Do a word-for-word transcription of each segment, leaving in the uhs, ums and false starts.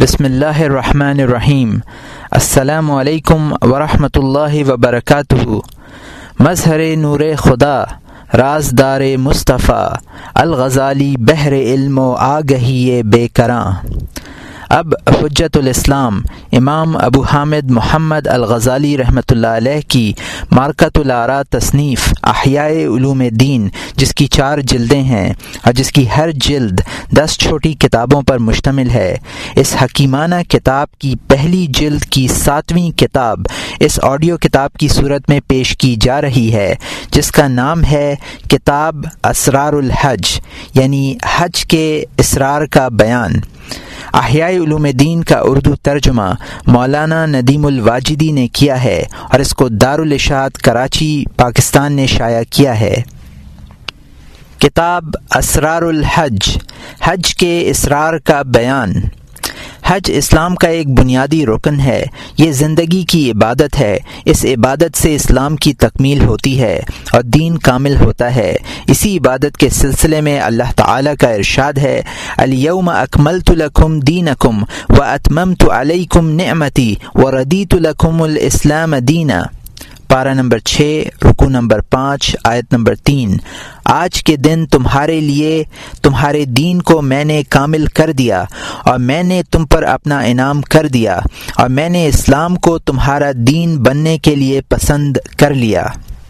بسم اللہ الرحمن الرحیم۔ السلام علیکم ورحمۃ اللہ وبرکاتہ۔ مظہر نور خدا، رازدار مصطفیٰ، الغزالی بحر علم و آگہی بے کراں۔ اب حجت الاسلام امام ابو حامد محمد الغزالی رحمۃ اللہ علیہ کی مارکۃ الآراء تصنیف احیاء علوم دین، جس کی چار جلدیں ہیں اور جس کی ہر جلد دس چھوٹی کتابوں پر مشتمل ہے، اس حکیمانہ کتاب کی پہلی جلد کی ساتویں کتاب اس آڈیو کتاب کی صورت میں پیش کی جا رہی ہے، جس کا نام ہے کتاب اسرار الحج، یعنی حج کے اسرار کا بیان۔ احیاء علوم دین کا اردو ترجمہ مولانا ندیم الواجدی نے کیا ہے اور اس کو دارالاشاعت کراچی پاکستان نے شائع کیا ہے۔ کتاب اسرار الحج، حج کے اسرار کا بیان۔ حج اسلام کا ایک بنیادی رکن ہے، یہ زندگی کی عبادت ہے۔ اس عبادت سے اسلام کی تکمیل ہوتی ہے اور دین کامل ہوتا ہے۔ اسی عبادت کے سلسلے میں اللہ تعالیٰ کا ارشاد ہے، الیوم اکملت لکم دینکم واتممت علیکم نعمتی وردیت لکم الاسلام دینا۔ پارہ نمبر چھ، رکوع نمبر پانچ، آیت نمبر تین۔ آج کے دن تمہارے لیے تمہارے دین کو میں نے کامل کر دیا اور میں نے تم پر اپنا انعام کر دیا اور میں نے اسلام کو تمہارا دین بننے کے لیے پسند کر لیا۔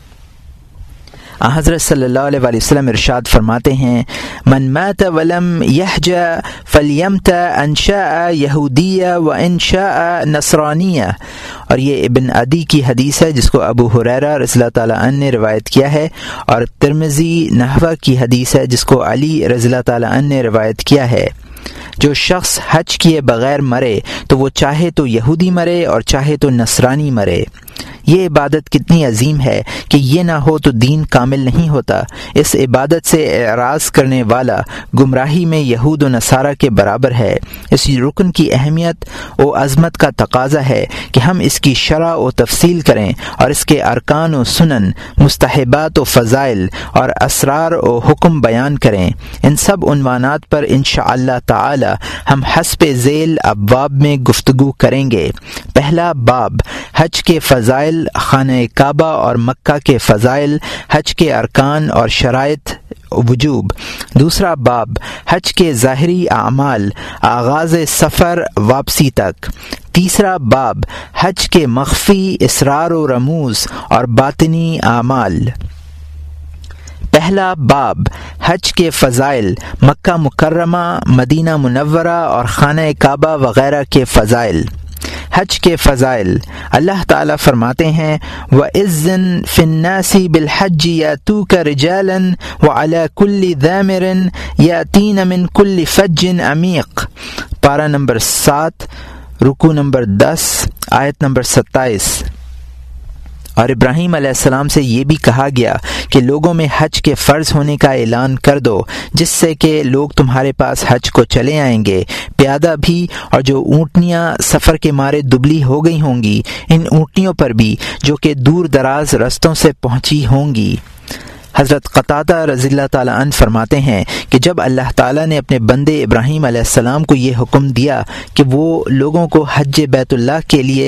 حضرت صلی اللہ علیہ وآلہ وسلم ارشاد فرماتے ہیں، من مات ولم یحج فلیمت ان شاء یہودیہ و ان شاء نصرانیہ، اور یہ ابن عدی کی حدیث ہے جس کو ابو ہریرہ رضی اللہ تعالیٰ عنہ نے روایت کیا ہے، اور ترمذی نحوہ کی حدیث ہے جس کو علی رضی اللہ تعالیٰ عنہ نے روایت کیا ہے۔ جو شخص حج کیے بغیر مرے تو وہ چاہے تو یہودی مرے اور چاہے تو نصرانی مرے۔ یہ عبادت کتنی عظیم ہے کہ یہ نہ ہو تو دین کامل نہیں ہوتا۔ اس عبادت سے اعراض کرنے والا گمراہی میں یہود و نصارہ کے برابر ہے۔ اس رکن کی اہمیت و عظمت کا تقاضا ہے کہ ہم اس کی شرح و تفصیل کریں اور اس کے ارکان و سنن، مستحبات و فضائل اور اسرار و حکم بیان کریں۔ ان سب عنوانات پر انشاءاللہ تعالی ہم حسب ذیل ابواب میں گفتگو کریں گے۔ پہلا باب حج کے فضائل، خانہ کعبہ اور مکہ کے فضائل، حج کے ارکان اور شرائط وجوب۔ دوسرا باب حج کے ظاہری اعمال، آغاز سفر واپسی تک۔ تیسرا باب حج کے مخفی اسرار و رموز اور باطنی اعمال۔ پہلا باب حج کے فضائل، مکہ مکرمہ، مدینہ منورہ اور خانہ کعبہ وغیرہ کے فضائل۔ حج کے فضائل، اللہ تعالیٰ فرماتے ہیں، وَإِذٍ فِي النَّاسِ بِالْحَجِّ يَأْتُوكَ رِجَالًا وَعَلَى كُلِّ ضَامِرٍ يَأْتِينَ مِنْ كُلِّ فَجٍّ عَمِيقٍ۔ پارہ نمبر سات، رکوع نمبر دس، آیت نمبر ستائیس۔ اور ابراہیم علیہ السلام سے یہ بھی کہا گیا کہ لوگوں میں حج کے فرض ہونے کا اعلان کر دو، جس سے کہ لوگ تمہارے پاس حج کو چلے آئیں گے، پیادہ بھی، اور جو اونٹنیاں سفر کے مارے دبلی ہو گئی ہوں گی، ان اونٹنیوں پر بھی جو کہ دور دراز رستوں سے پہنچی ہوں گی۔ حضرت قتادہ رضی اللہ تعالیٰ عنہ فرماتے ہیں کہ جب اللہ تعالیٰ نے اپنے بندے ابراہیم علیہ السلام کو یہ حکم دیا کہ وہ لوگوں کو حج بیت اللہ کے لیے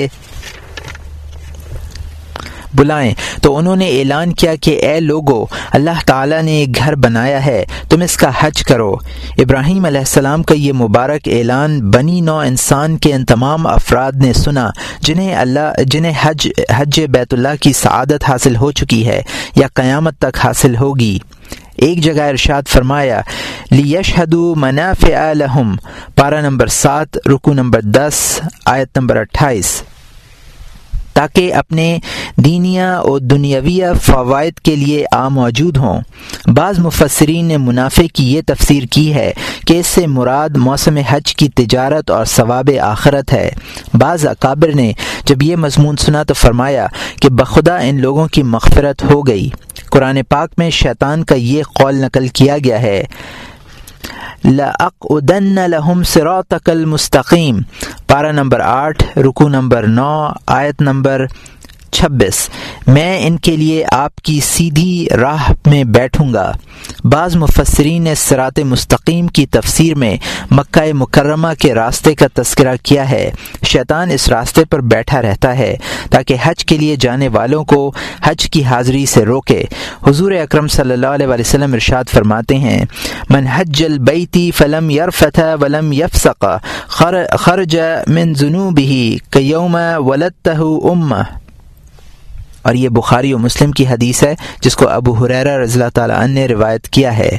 بلائیں تو انہوں نے اعلان کیا کہ اے لوگو، اللہ تعالیٰ نے ایک گھر بنایا ہے، تم اس کا حج کرو۔ ابراہیم علیہ السلام کا یہ مبارک اعلان بنی نوع انسان کے ان تمام افراد نے سنا جنہیں اللہ جنہیں حج حج بیت اللہ کی سعادت حاصل ہو چکی ہے یا قیامت تک حاصل ہوگی۔ ایک جگہ ارشاد فرمایا، لِيَشْهَدُوا مَنَافِعَ لَهُمْ، پارہ نمبر سات، رکوع نمبر دس، آیت نمبر اٹھائیس، تاکہ اپنے دینیہ اور دنیاویہ فوائد کے لیے آ موجود ہوں۔ بعض مفسرین نے منافع کی یہ تفسیر کی ہے کہ اس سے مراد موسم حج کی تجارت اور ثواب آخرت ہے۔ بعض اکابر نے جب یہ مضمون سنا تو فرمایا کہ بخدا ان لوگوں کی مغفرت ہو گئی۔ قرآن پاک میں شیطان کا یہ قول نقل کیا گیا ہے، لَأَقْعُدَنَّ لَهُمْ صِرَاطَكَ الْمُسْتَقِيمَ، پارہ نمبر آٹھ، رکوع نمبر نو، آیت نمبر چھبیس میں ان کے لیے آپ کی سیدھی راہ میں بیٹھوں گا۔ بعض مفسرین نے صراط مستقیم کی تفسیر میں مکہ مکرمہ کے راستے کا تذکرہ کیا ہے۔ شیطان اس راستے پر بیٹھا رہتا ہے تاکہ حج کے لیے جانے والوں کو حج کی حاضری سے روکے۔ حضور اکرم صلی اللہ علیہ وسلم ارشاد فرماتے ہیں من حج البیت فلم یرفث ولم یفسق خرج من ذنوبہ کیوم ولدتہ امہ، اور یہ بخاری و مسلم کی حدیث ہے جس کو ابو ہریرہ رضی اللہ تعالیٰ عنہ نے روایت کیا ہے۔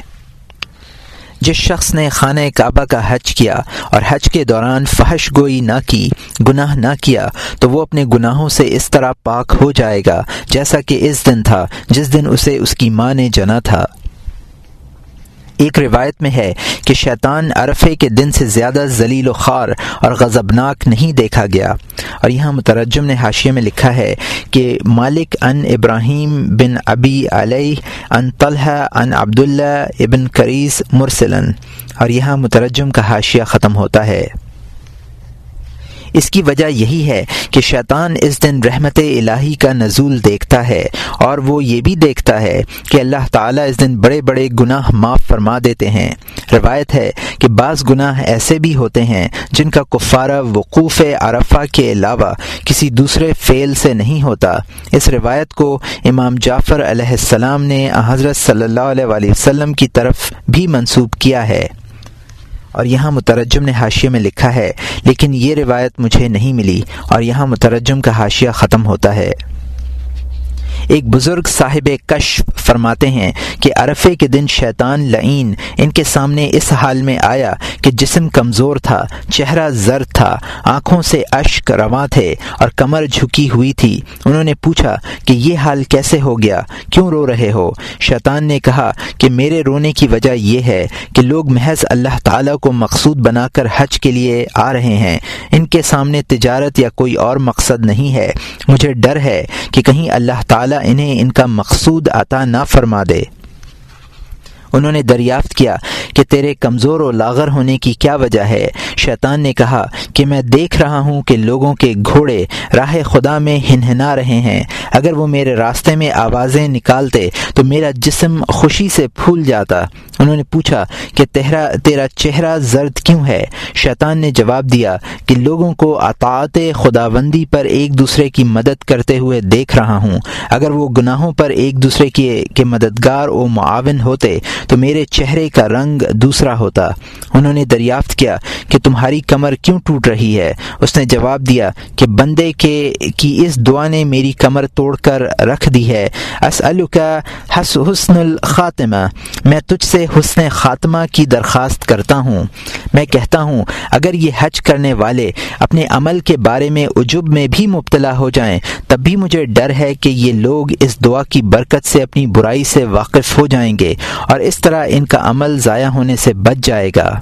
جس شخص نے خانہ کعبہ کا حج کیا اور حج کے دوران فحش گوئی نہ کی، گناہ نہ کیا، تو وہ اپنے گناہوں سے اس طرح پاک ہو جائے گا جیسا کہ اس دن تھا جس دن اسے اس کی ماں نے جنا تھا۔ ایک روایت میں ہے کہ شیطان عرفے کے دن سے زیادہ ذلیل و خوار اور غضبناک نہیں دیکھا گیا، اور یہاں مترجم نے حاشیے میں لکھا ہے کہ مالک ان ابراہیم بن ابی علیہ ان طلحہ ان عبداللہ ابن کریز مرسلن، اور یہاں مترجم کا حاشیہ ختم ہوتا ہے۔ اس کی وجہ یہی ہے کہ شیطان اس دن رحمت الہی کا نزول دیکھتا ہے، اور وہ یہ بھی دیکھتا ہے کہ اللہ تعالیٰ اس دن بڑے بڑے گناہ معاف فرما دیتے ہیں۔ روایت ہے کہ بعض گناہ ایسے بھی ہوتے ہیں جن کا کفارہ وقوف عرفہ کے علاوہ کسی دوسرے فعل سے نہیں ہوتا۔ اس روایت کو امام جعفر علیہ السلام نے حضرت صلی اللہ علیہ وآلہ وسلم کی طرف بھی منسوب کیا ہے، اور یہاں مترجم نے حاشیے میں لکھا ہے لیکن یہ روایت مجھے نہیں ملی، اور یہاں مترجم کا حاشیہ ختم ہوتا ہے۔ ایک بزرگ صاحب کشف فرماتے ہیں کہ عرفے کے دن شیطان لعین ان کے سامنے اس حال میں آیا کہ جسم کمزور تھا، چہرہ زرد تھا، آنکھوں سے اشک رواں تھے اور کمر جھکی ہوئی تھی۔ انہوں نے پوچھا کہ یہ حال کیسے ہو گیا، کیوں رو رہے ہو؟ شیطان نے کہا کہ میرے رونے کی وجہ یہ ہے کہ لوگ محض اللہ تعالیٰ کو مقصود بنا کر حج کے لیے آ رہے ہیں، ان کے سامنے تجارت یا کوئی اور مقصد نہیں ہے۔ مجھے ڈر ہے کہ کہیں اللہ تعالیٰ انہیں ان کا مقصود عطا نہ فرما دے۔ انہوں نے دریافت کیا کہ تیرے کمزور و لاغر ہونے کی کیا وجہ ہے؟ شیطان نے کہا کہ میں دیکھ رہا ہوں کہ لوگوں کے گھوڑے راہ خدا میں ہنہنا رہے ہیں، اگر وہ میرے راستے میں آوازیں نکالتے تو میرا جسم خوشی سے پھول جاتا۔ انہوں نے پوچھا کہ تیرا تیرا چہرہ زرد کیوں ہے؟ شیطان نے جواب دیا کہ لوگوں کو اطاعت خداوندی پر ایک دوسرے کی مدد کرتے ہوئے دیکھ رہا ہوں، اگر وہ گناہوں پر ایک دوسرے کے, کے مددگار و معاون ہوتے تو میرے چہرے کا رنگ دوسرا ہوتا۔ انہوں نے دریافت کیا کہ تمہاری کمر کیوں ٹوٹ رہی ہے؟ اس نے جواب دیا کہ بندے کے کی اس دعا نے میری کمر توڑ کر رکھ دی ہے۔ اسألک حسن الخاتمہ، میں تجھ سے حسن خاتمہ کی درخواست کرتا ہوں۔ میں کہتا ہوں اگر یہ حج کرنے والے اپنے عمل کے بارے میں عجب میں بھی مبتلا ہو جائیں تب بھی مجھے ڈر ہے کہ یہ لوگ اس دعا کی برکت سے اپنی برائی سے واقف ہو جائیں گے اور اس طرح ان کا عمل ضائع ہونے سے بچ جائے گا۔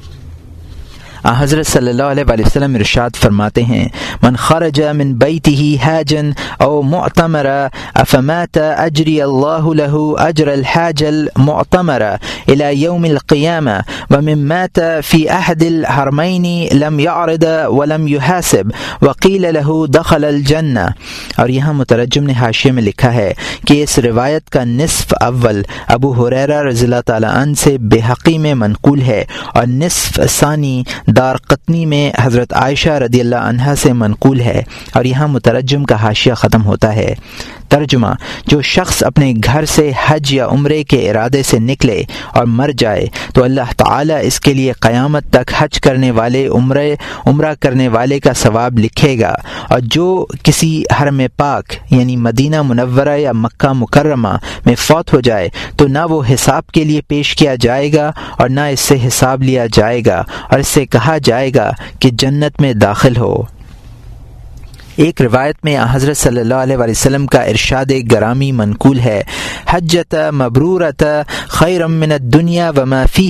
حضرت صلی اللہ علیہ وآلہ وسلم ارشاد فرماتے ہیں من خرج من بیتہ حاجا او معتمر افمات اجری اللہ له اجر الحاج المعتمر الى یوم القیامہ ومن مات فی احد الحرمین لم یعرض ولم یحاسب وقیل له دخل الجنہ۔ اور یہاں مترجم نے حاشیے میں لکھا ہے کہ اس روایت کا نصف اول ابو ہریرہ رضی اللہ تعالی عنہ سے بحقی میں منقول ہے اور نصف ثانی دار قطنی میں حضرت عائشہ رضی اللہ عنہا سے منقول ہے، اور یہاں مترجم کا حاشیہ ختم ہوتا ہے۔ ترجمہ: جو شخص اپنے گھر سے حج یا عمرے کے ارادے سے نکلے اور مر جائے تو اللہ تعالیٰ اس کے لیے قیامت تک حج کرنے والے عمرے عمرہ کرنے والے کا ثواب لکھے گا، اور جو کسی حرم پاک یعنی مدینہ منورہ یا مکہ مکرمہ میں فوت ہو جائے تو نہ وہ حساب کے لیے پیش کیا جائے گا اور نہ اس سے حساب لیا جائے گا، اور اس سے کہا جائے گا کہ جنت میں داخل ہو۔ ایک روایت میں حضرت صلی اللہ علیہ وآلہ وسلم کا ارشاد گرامی منقول ہے حجت مبرورت خیر من الدنیا وما فیہا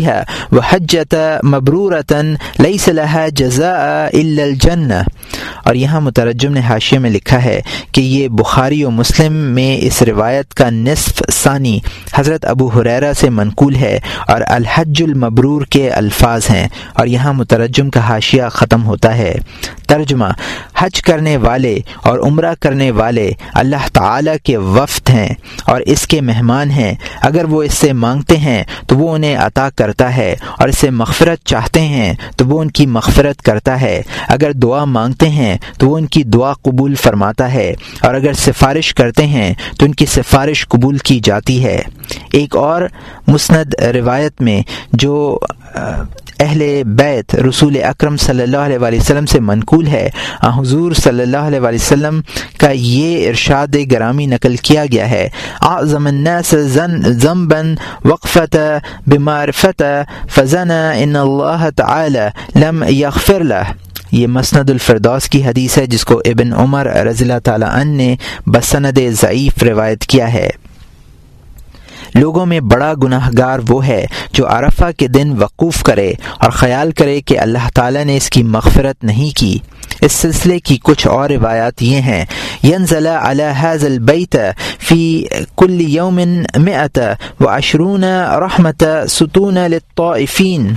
وحجۃ مبرورۃ لیس لها جزاء الا الجنہ۔ اور یہاں مترجم نے حاشیے میں لکھا ہے کہ یہ بخاری و مسلم میں اس روایت کا نصف ثانی حضرت ابو ہریرہ سے منقول ہے اور الحج المبرور کے الفاظ ہیں، اور یہاں مترجم کا حاشیہ ختم ہوتا ہے۔ ترجمہ: حج کرنے والے اور عمرہ کرنے والے اللہ تعالی کے وفد ہیں اور اس کے مہمان ہیں، اگر وہ اس سے مانگتے ہیں تو وہ انہیں عطا کرتا ہے، اور اس سے مغفرت چاہتے ہیں تو وہ ان کی مغفرت کرتا ہے، اگر دعا مانگتے ہیں تو وہ ان کی دعا قبول فرماتا ہے، اور اگر سفارش کرتے ہیں تو ان کی سفارش قبول کی جاتی ہے۔ ایک اور مسند روایت میں جو اہل بیت رسول اکرم صلی اللہ علیہ وآلہ وسلم سے منقول ہے، حضور صلی اللہ علیہ وآلہ وسلم کا یہ ارشاد گرامی نقل کیا گیا ہے: اعظم الناس ذنبا وقفت بمعرفت فزنا ان اللہ تعالی لم یغفر له۔ یہ مسند الفردوس کی حدیث ہے جس کو ابن عمر رضی اللہ تعالی عنہ نے بسند ضعیف روایت کیا ہے۔ لوگوں میں بڑا گناہ گار وہ ہے جو عرفہ کے دن وقوف کرے اور خیال کرے کہ اللہ تعالیٰ نے اس کی مغفرت نہیں کی۔ اس سلسلے کی کچھ اور روایات یہ ہیں: ینزل علی هذا البیت فی کل یوم مئۃ وعشرون رحمت ستون للطائفین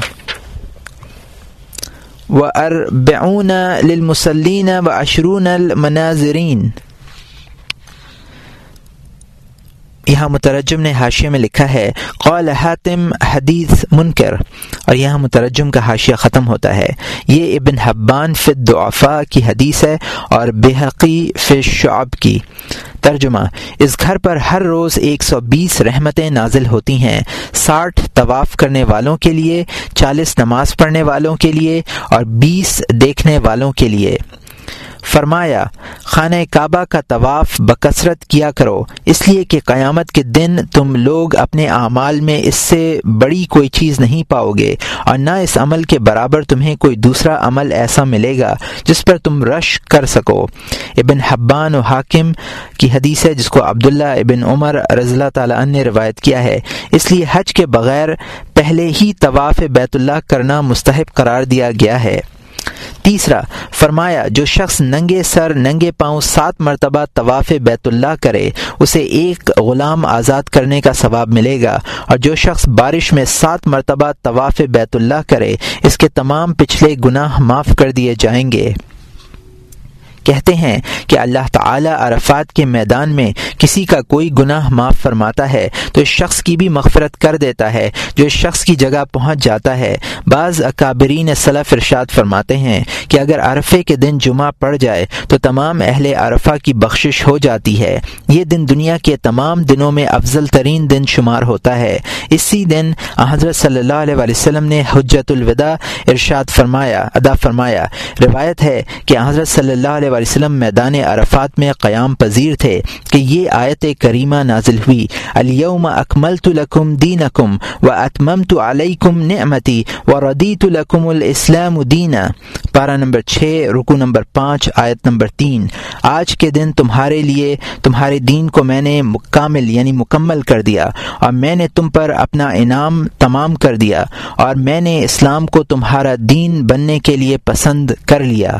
واربعون للمصلین وعشرون المناظرین۔ یہاں مترجم نے حاشیے میں لکھا ہے قال حاتم حدیث منکر، اور یہاں مترجم کا حاشیہ ختم ہوتا ہے۔ یہ ابن حبان فی الضعفاء کی حدیث ہے اور بہقی فی الشعب کی۔ ترجمہ: اس گھر پر ہر روز ایک سو بیس رحمتیں نازل ہوتی ہیں، ساٹھ طواف کرنے والوں کے لیے، چالیس نماز پڑھنے والوں کے لیے اور بیس دیکھنے والوں کے لیے۔ فرمایا: خانہ کعبہ کا طواف بکثرت کیا کرو، اس لیے کہ قیامت کے دن تم لوگ اپنے اعمال میں اس سے بڑی کوئی چیز نہیں پاؤ گے، اور نہ اس عمل کے برابر تمہیں کوئی دوسرا عمل ایسا ملے گا جس پر تم رش کر سکو۔ ابن حبان و حاکم کی حدیث ہے جس کو عبداللہ ابن عمر رضی اللہ تعالیٰ عنہ نے روایت کیا ہے۔ اس لیے حج کے بغیر پہلے ہی طواف بیت اللہ کرنا مستحب قرار دیا گیا ہے۔ تیسرا، فرمایا جو شخص ننگے سر ننگے پاؤں سات مرتبہ طواف بیت اللہ کرے اسے ایک غلام آزاد کرنے کا ثواب ملے گا، اور جو شخص بارش میں سات مرتبہ طواف بیت اللہ کرے اس کے تمام پچھلے گناہ معاف کر دیے جائیں گے۔ کہتے ہیں کہ اللہ تعالیٰ عرفات کے میدان میں کسی کا کوئی گناہ معاف فرماتا ہے تو اس شخص کی بھی مغفرت کر دیتا ہے جو اس شخص کی جگہ پہنچ جاتا ہے۔ بعض اکابرین سلف ارشاد فرماتے ہیں کہ اگر عرفے کے دن جمعہ پڑ جائے تو تمام اہل عرفہ کی بخشش ہو جاتی ہے۔ یہ دن دنیا کے تمام دنوں میں افضل ترین دن شمار ہوتا ہے۔ اسی دن حضرت صلی اللہ علیہ وآلہ وسلم نے حجۃ الوداع ارشاد فرمایا ادا فرمایا۔ روایت ہے کہ حضرت صلی اللہ علیہ وآلہ وسلم میدان عرفات میں قیام پذیر تھے کہ یہ آیت کریمہ نازل ہوئی: الیوم اکملت لکم دینکم واتممت علیکم نعمتی ورضیت لکم الاسلام دینا، پارہ نمبر چھ رکوع نمبر پانچ آیت نمبر تین۔ آج کے دن تمہارے لیے تمہارے دین کو میں نے کامل یعنی مکمل کر دیا، اور میں نے تم پر اپنا انعام تمام کر دیا، اور میں نے اسلام کو تمہارا دین بننے کے لیے پسند کر لیا۔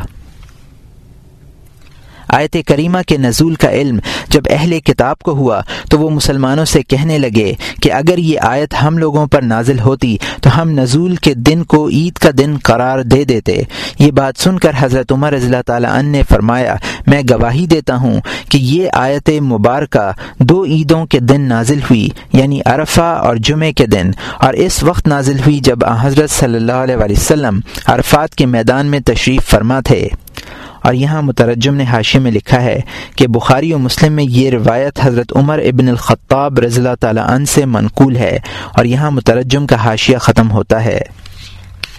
آیت کریمہ کے نزول کا علم جب اہل کتاب کو ہوا تو وہ مسلمانوں سے کہنے لگے کہ اگر یہ آیت ہم لوگوں پر نازل ہوتی تو ہم نزول کے دن کو عید کا دن قرار دے دیتے۔ یہ بات سن کر حضرت عمر رضی اللہ تعالیٰ عنہ نے فرمایا: میں گواہی دیتا ہوں کہ یہ آیت مبارکہ دو عیدوں کے دن نازل ہوئی، یعنی عرفہ اور جمعے کے دن، اور اس وقت نازل ہوئی جب حضرت صلی اللہ علیہ وآلہ وسلم عرفات کے میدان میں تشریف فرما تھے۔ اور یہاں مترجم نے حاشیے میں لکھا ہے کہ بخاری و مسلم میں یہ روایت حضرت عمر ابن الخطاب رضی اللہ تعالیٰ عنہ سے منقول ہے، اور یہاں مترجم کا حاشیہ ختم ہوتا ہے۔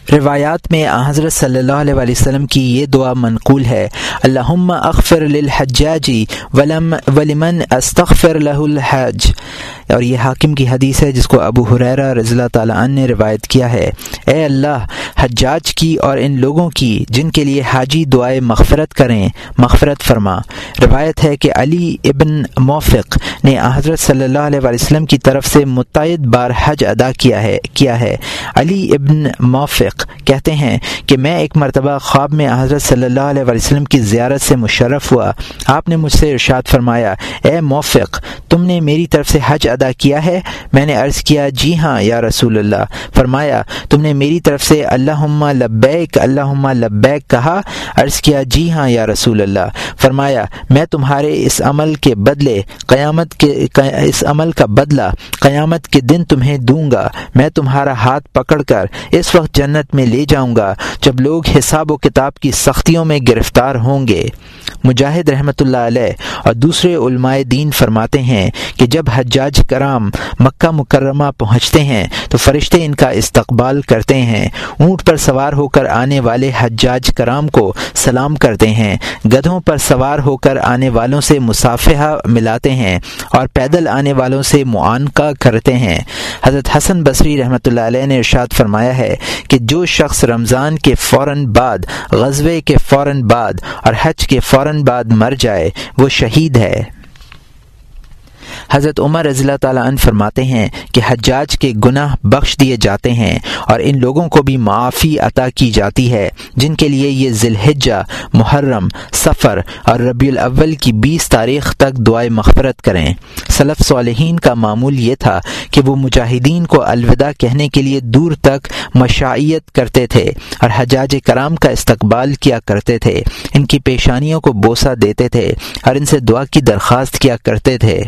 روایات میں حضرت صلی اللہ علیہ وسلم کی یہ دعا منقول ہے، اللہم اغفر للحجاج ولم ولمن استغفر لہ الحج، اور یہ حاکم کی حدیث ہے جس کو ابو ہریرہ رضی اللہ تعالیٰ عنہ نے روایت کیا ہے۔ اے اللہ حجاج کی اور ان لوگوں کی جن کے لیے حاجی دعائے مغفرت کریں مغفرت فرما۔ روایت ہے کہ علی ابن موفق نے حضرت صلی اللہ علیہ وسلم کی طرف سے متعدد بار حج ادا کیا ہے کیا ہے علی ابن موفق کہتے ہیں کہ میں ایک مرتبہ خواب میں حضرت صلی اللہ علیہ وسلم کی زیارت سے مشرف ہوا۔ آپ نے مجھ سے ارشاد فرمایا، اے موفق تم نے میری طرف سے حج ادا کیا ہے؟ میں نے عرض کیا جی ہاں یا رسول اللہ۔ فرمایا تم نے میری طرف سے اللہم لبیک اللہم لبیک کہا؟ عرض کیا جی ہاں یا رسول اللہ۔ فرمایا میں تمہارے اس عمل کے بدلے قیامت کے اس عمل کا بدلہ قیامت کے دن تمہیں دوں گا۔ میں تمہارا ہاتھ پکڑ کر اس وقت جنت میں لے جاؤں گا جب لوگ حساب و کتاب کی سختیوں میں گرفتار ہوں گے۔ مجاہد رحمۃ اللہ علیہ اور دوسرے علماء دین فرماتے ہیں کہ جب حجاج کرام مکہ مکرمہ پہنچتے ہیں تو فرشتے ان کا استقبال کرتے ہیں، اونٹ پر سوار ہو کر آنے والے حجاج کرام کو سلام کرتے ہیں، گدھوں پر سوار ہو کر آنے والوں سے مصافحہ ملاتے ہیں اور پیدل آنے والوں سے معانقہ کرتے ہیں۔ حضرت حسن بصری رحمۃ اللہ علیہ نے ارشاد فرمایا ہے کہ جو شخص رمضان کے فوراً بعد، غزوے کے فوراً بعد اور حج کے فوراً بعد مر جائے وہ شہید ہے۔ حضرت عمر رضی اللہ تعالیٰ عنہ فرماتے ہیں کہ حجاج کے گناہ بخش دیے جاتے ہیں اور ان لوگوں کو بھی معافی عطا کی جاتی ہے جن کے لیے یہ ذی الحجہ، محرم، صفر اور ربیع الاول کی بیس تاریخ تک دعائے مغفرت کریں۔ سلف صالحین کا معمول یہ تھا کہ وہ مجاہدین کو الوداع کہنے کے لیے دور تک مشائیت کرتے تھے اور حجاج کرام کا استقبال کیا کرتے تھے، ان کی پیشانیوں کو بوسہ دیتے تھے اور ان سے دعا کی درخواست کیا کرتے تھے۔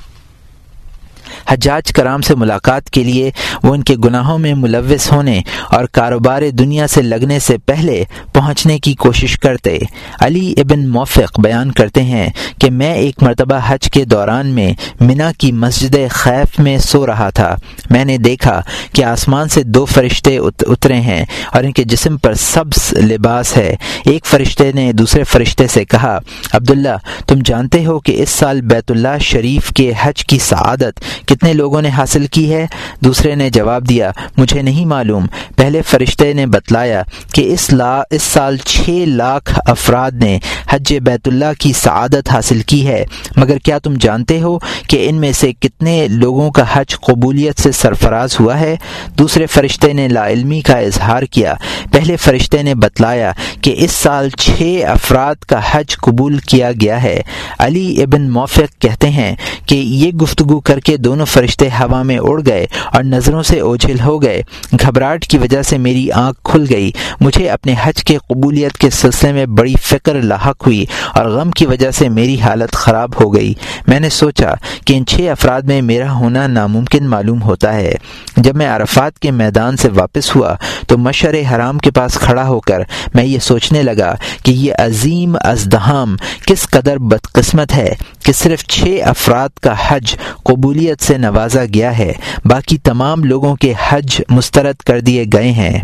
حجاج کرام سے ملاقات کے لیے وہ ان کے گناہوں میں ملوث ہونے اور کاروبار دنیا سے لگنے سے پہلے پہنچنے کی کوشش کرتے۔ علی ابن موفق بیان کرتے ہیں کہ میں ایک مرتبہ حج کے دوران میں منا کی مسجد خیف میں سو رہا تھا۔ میں نے دیکھا کہ آسمان سے دو فرشتے اترے ہیں اور ان کے جسم پر سبز لباس ہے۔ ایک فرشتے نے دوسرے فرشتے سے کہا، عبداللہ تم جانتے ہو کہ اس سال بیت اللہ شریف کے حج کی سعادت کتنے لوگوں نے حاصل کی ہے؟ دوسرے نے جواب دیا، مجھے نہیں معلوم۔ پہلے فرشتے نے بتلایا کہ اس لا اس سال چھ لاکھ افراد نے حج بیت اللہ کی سعادت حاصل کی ہے، مگر کیا تم جانتے ہو کہ ان میں سے کتنے لوگوں کا حج قبولیت سے سرفراز ہوا ہے؟ دوسرے فرشتے نے لا علمی کا اظہار کیا۔ پہلے فرشتے نے بتلایا کہ اس سال چھ افراد کا حج قبول کیا گیا ہے۔ علی ابن موفق کہتے ہیں کہ یہ گفتگو کر کے دونوں فرشتے ہوا میں اڑ گئے اور نظروں سے اوجھل ہو گئے۔ گھبراہٹ کی وجہ سے میری آنکھ کھل گئی۔ مجھے اپنے حج کے قبولیت کے سلسلے میں بڑی فکر لاحق ہوئی اور غم کی وجہ سے میری حالت خراب ہو گئی۔ میں نے سوچا کہ ان چھ افراد میں میرا ہونا ناممکن معلوم ہوتا ہے۔ جب میں عرفات کے میدان سے واپس ہوا تو مشعر حرام کے پاس کھڑا ہو کر میں یہ سوچنے لگا کہ یہ عظیم ازدحام کس قدر بدقسمت ہے کہ صرف چھ افراد کا حج قبولیت سے نوازا گیا ہے، باقی تمام لوگوں کے حج مسترد کر دیے گئے ہیں۔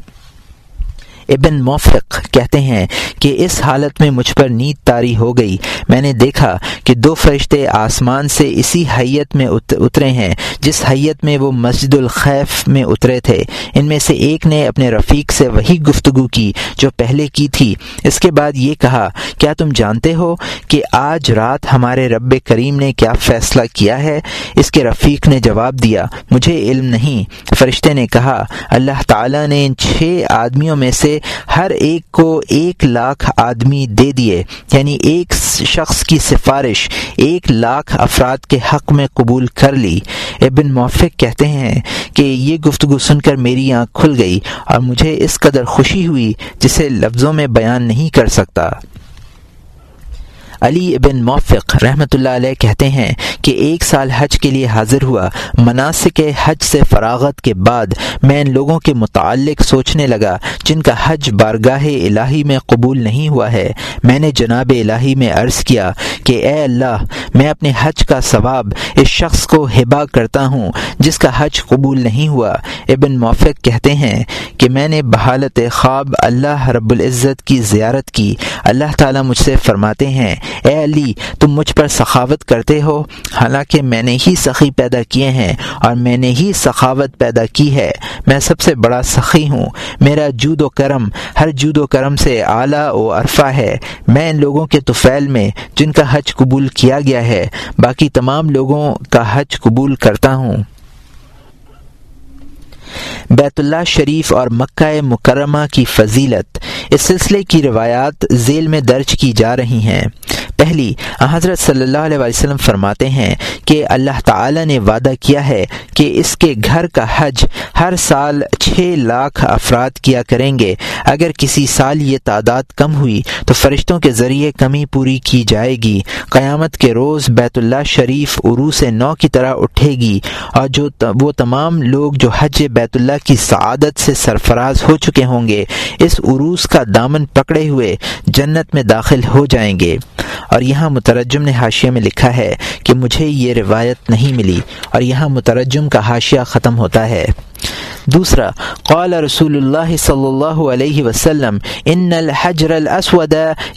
ابن موفق کہتے ہیں کہ اس حالت میں مجھ پر نیند طاری ہو گئی۔ میں نے دیکھا کہ دو فرشتے آسمان سے اسی حیت میں اترے ہیں جس حیت میں وہ مسجد الخیف میں اترے تھے۔ ان میں سے ایک نے اپنے رفیق سے وہی گفتگو کی جو پہلے کی تھی۔ اس کے بعد یہ کہا، کیا تم جانتے ہو کہ آج رات ہمارے رب کریم نے کیا فیصلہ کیا ہے؟ اس کے رفیق نے جواب دیا، مجھے علم نہیں۔ فرشتے نے کہا، اللہ تعالیٰ نے ان چھ آدمیوں میں سے ہر ایک کو ایک لاکھ آدمی دے دیے، یعنی ایک شخص کی سفارش ایک لاکھ افراد کے حق میں قبول کر لی۔ ابن موفق کہتے ہیں کہ یہ گفتگو سن کر میری آنکھ کھل گئی اور مجھے اس قدر خوشی ہوئی جسے لفظوں میں بیان نہیں کر سکتا۔ علی ابن موفق رحمۃ اللہ علیہ کہتے ہیں کہ ایک سال حج کے لیے حاضر ہوا۔ مناسک حج سے فراغت کے بعد میں ان لوگوں کے متعلق سوچنے لگا جن کا حج بارگاہ الہی میں قبول نہیں ہوا ہے۔ میں نے جناب الہی میں عرض کیا کہ اے اللہ، میں اپنے حج کا ثواب اس شخص کو ہبہ کرتا ہوں جس کا حج قبول نہیں ہوا۔ ابن موفق کہتے ہیں کہ میں نے بحالت خواب اللہ رب العزت کی زیارت کی۔ اللہ تعالیٰ مجھ سے فرماتے ہیں، اے علی، تم مجھ پر سخاوت کرتے ہو، حالانکہ میں نے ہی سخی پیدا کیے ہیں اور میں نے ہی سخاوت پیدا کی ہے۔ میں سب سے بڑا سخی ہوں، میرا جود و کرم ہر جود و کرم سے اعلیٰ و ارفع ہے۔ میں ان لوگوں کے طفیل میں جن کا حج قبول کیا گیا ہے باقی تمام لوگوں کا حج قبول کرتا ہوں۔ بیت اللہ شریف اور مکہ مکرمہ کی فضیلت۔ اس سلسلے کی روایات ذیل میں درج کی جا رہی ہیں۔ پہلی، حضرت صلی اللہ علیہ وسلم فرماتے ہیں کہ اللہ تعالی نے وعدہ کیا ہے کہ اس کے گھر کا حج ہر سال چھ لاکھ افراد کیا کریں گے۔ اگر کسی سال یہ تعداد کم ہوئی تو فرشتوں کے ذریعے کمی پوری کی جائے گی۔ قیامت کے روز بیت اللہ شریف عروس نو کی طرح اٹھے گی اور جو وہ تمام لوگ جو حج بیت اللہ کی سعادت سے سرفراز ہو چکے ہوں گے اس عروس کا دامن پکڑے ہوئے جنت میں داخل ہو جائیں گے۔ اور یہاں مترجم نے حاشیے میں لکھا ہے کہ مجھے یہ روایت نہیں ملی، اور یہاں مترجم کا حاشیہ ختم ہوتا ہے۔ دوسرا، قال رسول اللہ صلی اللہ علیہ وسلم ان الحجر الاسود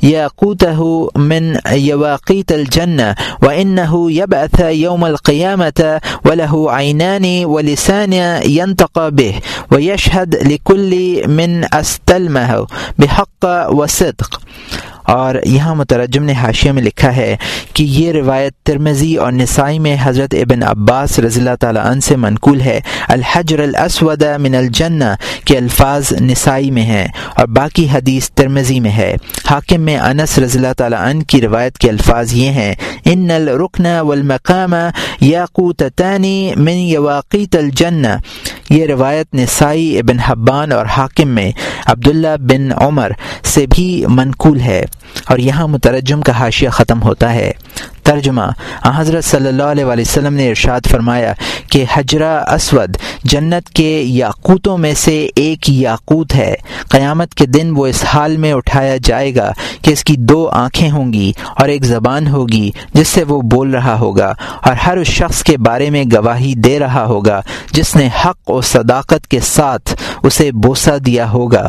یاقوتہ من یواقیت الجنہ وانہ یبعث یوم القیامة وله عینان ولسان ینطق به ویشہد لکل من استلمہ بحق وصدق۔ اور یہاں مترجم نے حاشیے میں لکھا ہے کہ یہ روایت ترمذی اور نسائی میں حضرت ابن عباس رضی اللہ تعالیٰ عنہ سے منقول ہے۔ الحجر الاسود من الجنہ کے الفاظ نسائی میں ہیں اور باقی حدیث ترمذی میں ہے۔ حاکم میں انس رضی اللہ تعالیٰ عنہ کی روایت کے الفاظ یہ ہیں، ان الرکن والمقام یاقوتتان من یواقیت الجنہ۔ یہ روایت نسائی، ابن حبان اور حاکم میں عبداللہ بن عمر سے بھی منقول ہے۔ اور یہاں مترجم کا حاشیہ ختم ہوتا ہے۔ ترجمہ، حضرت صلی اللہ علیہ وآلہ وسلم نے ارشاد فرمایا کہ حجرہ اسود جنت کے یاقوتوں میں سے ایک یاقوت ہے۔ قیامت کے دن وہ اس حال میں اٹھایا جائے گا کہ اس کی دو آنکھیں ہوں گی اور ایک زبان ہوگی جس سے وہ بول رہا ہوگا، اور ہر اس شخص کے بارے میں گواہی دے رہا ہوگا جس نے حق و صداقت کے ساتھ اسے بوسہ دیا ہوگا۔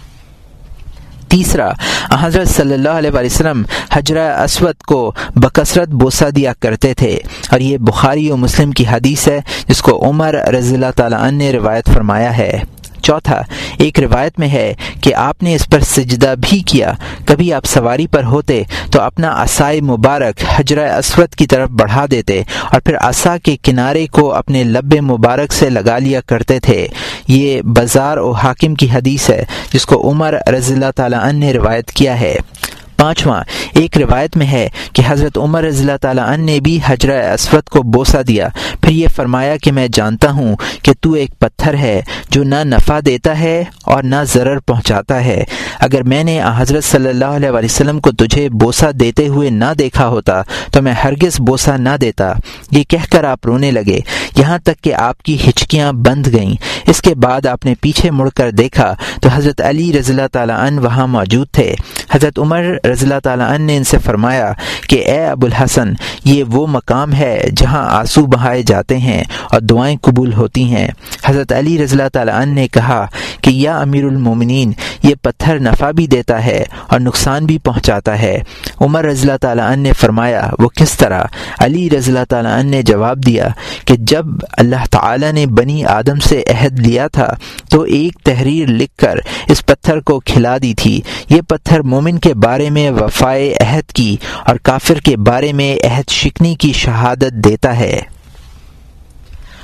تیسرا، حضرت صلی اللہ علیہ وآلہ وسلم حجرہ اسود کو بکثرت بوسہ دیا کرتے تھے، اور یہ بخاری و مسلم کی حدیث ہے جس کو عمر رضی اللہ تعالیٰ عنہ نے روایت فرمایا ہے۔ چوتھا، ایک روایت میں ہے کہ آپ نے اس پر سجدہ بھی کیا۔ کبھی آپ سواری پر ہوتے تو اپنا عصائے مبارک حجرہ اسود کی طرف بڑھا دیتے اور پھر عصا کے کنارے کو اپنے لب مبارک سے لگا لیا کرتے تھے۔ یہ بزار و حاکم کی حدیث ہے جس کو عمر رضی اللہ تعالیٰ عنہ نے روایت کیا ہے۔ پانچواں، ایک روایت میں ہے کہ حضرت عمر رضی اللہ تعالیٰ عنہ نے بھی حجرہ اسود کو بوسہ دیا، پھر یہ فرمایا کہ میں جانتا ہوں کہ تو ایک پتھر ہے جو نہ نفع دیتا ہے اور نہ ضرر پہنچاتا ہے۔ اگر میں نے حضرت صلی اللہ علیہ وآلہ وسلم کو تجھے بوسہ دیتے ہوئے نہ دیکھا ہوتا تو میں ہرگز بوسہ نہ دیتا۔ یہ کہہ کر آپ رونے لگے، یہاں تک کہ آپ کی ہچکیاں بند گئیں۔ اس کے بعد آپ نے پیچھے مڑ کر دیکھا تو حضرت علی رضی اللہ تعالیٰ عنہ وہاں موجود تھے۔ حضرت عمر رضی اللہ تعالیٰ عنہ نے ان سے فرمایا کہ اے ابو الحسن، یہ وہ مقام ہے جہاں آنسو بہائے جاتے ہیں اور دعائیں قبول ہوتی ہیں۔ حضرت علی رضی اللہ تعالیٰ عنہ نے کہا کہ یا امیر المومنین، یہ پتھر نفع بھی دیتا ہے اور نقصان بھی پہنچاتا ہے۔ عمر رضی اللہ تعالیٰ عنہ نے فرمایا وہ کس طرح؟ علی رضی اللہ تعالیٰ عنہ نے جواب دیا کہ جب اللہ تعالیٰ نے بنی آدم سے عہد لیا تھا تو ایک تحریر لکھ کر اس پتھر کو کھلا دی تھی۔ یہ پتھر مومن کے بارے میں وفائے عہد کی اور کافر کے بارے میں عہد شکنی کی شہادت دیتا ہے۔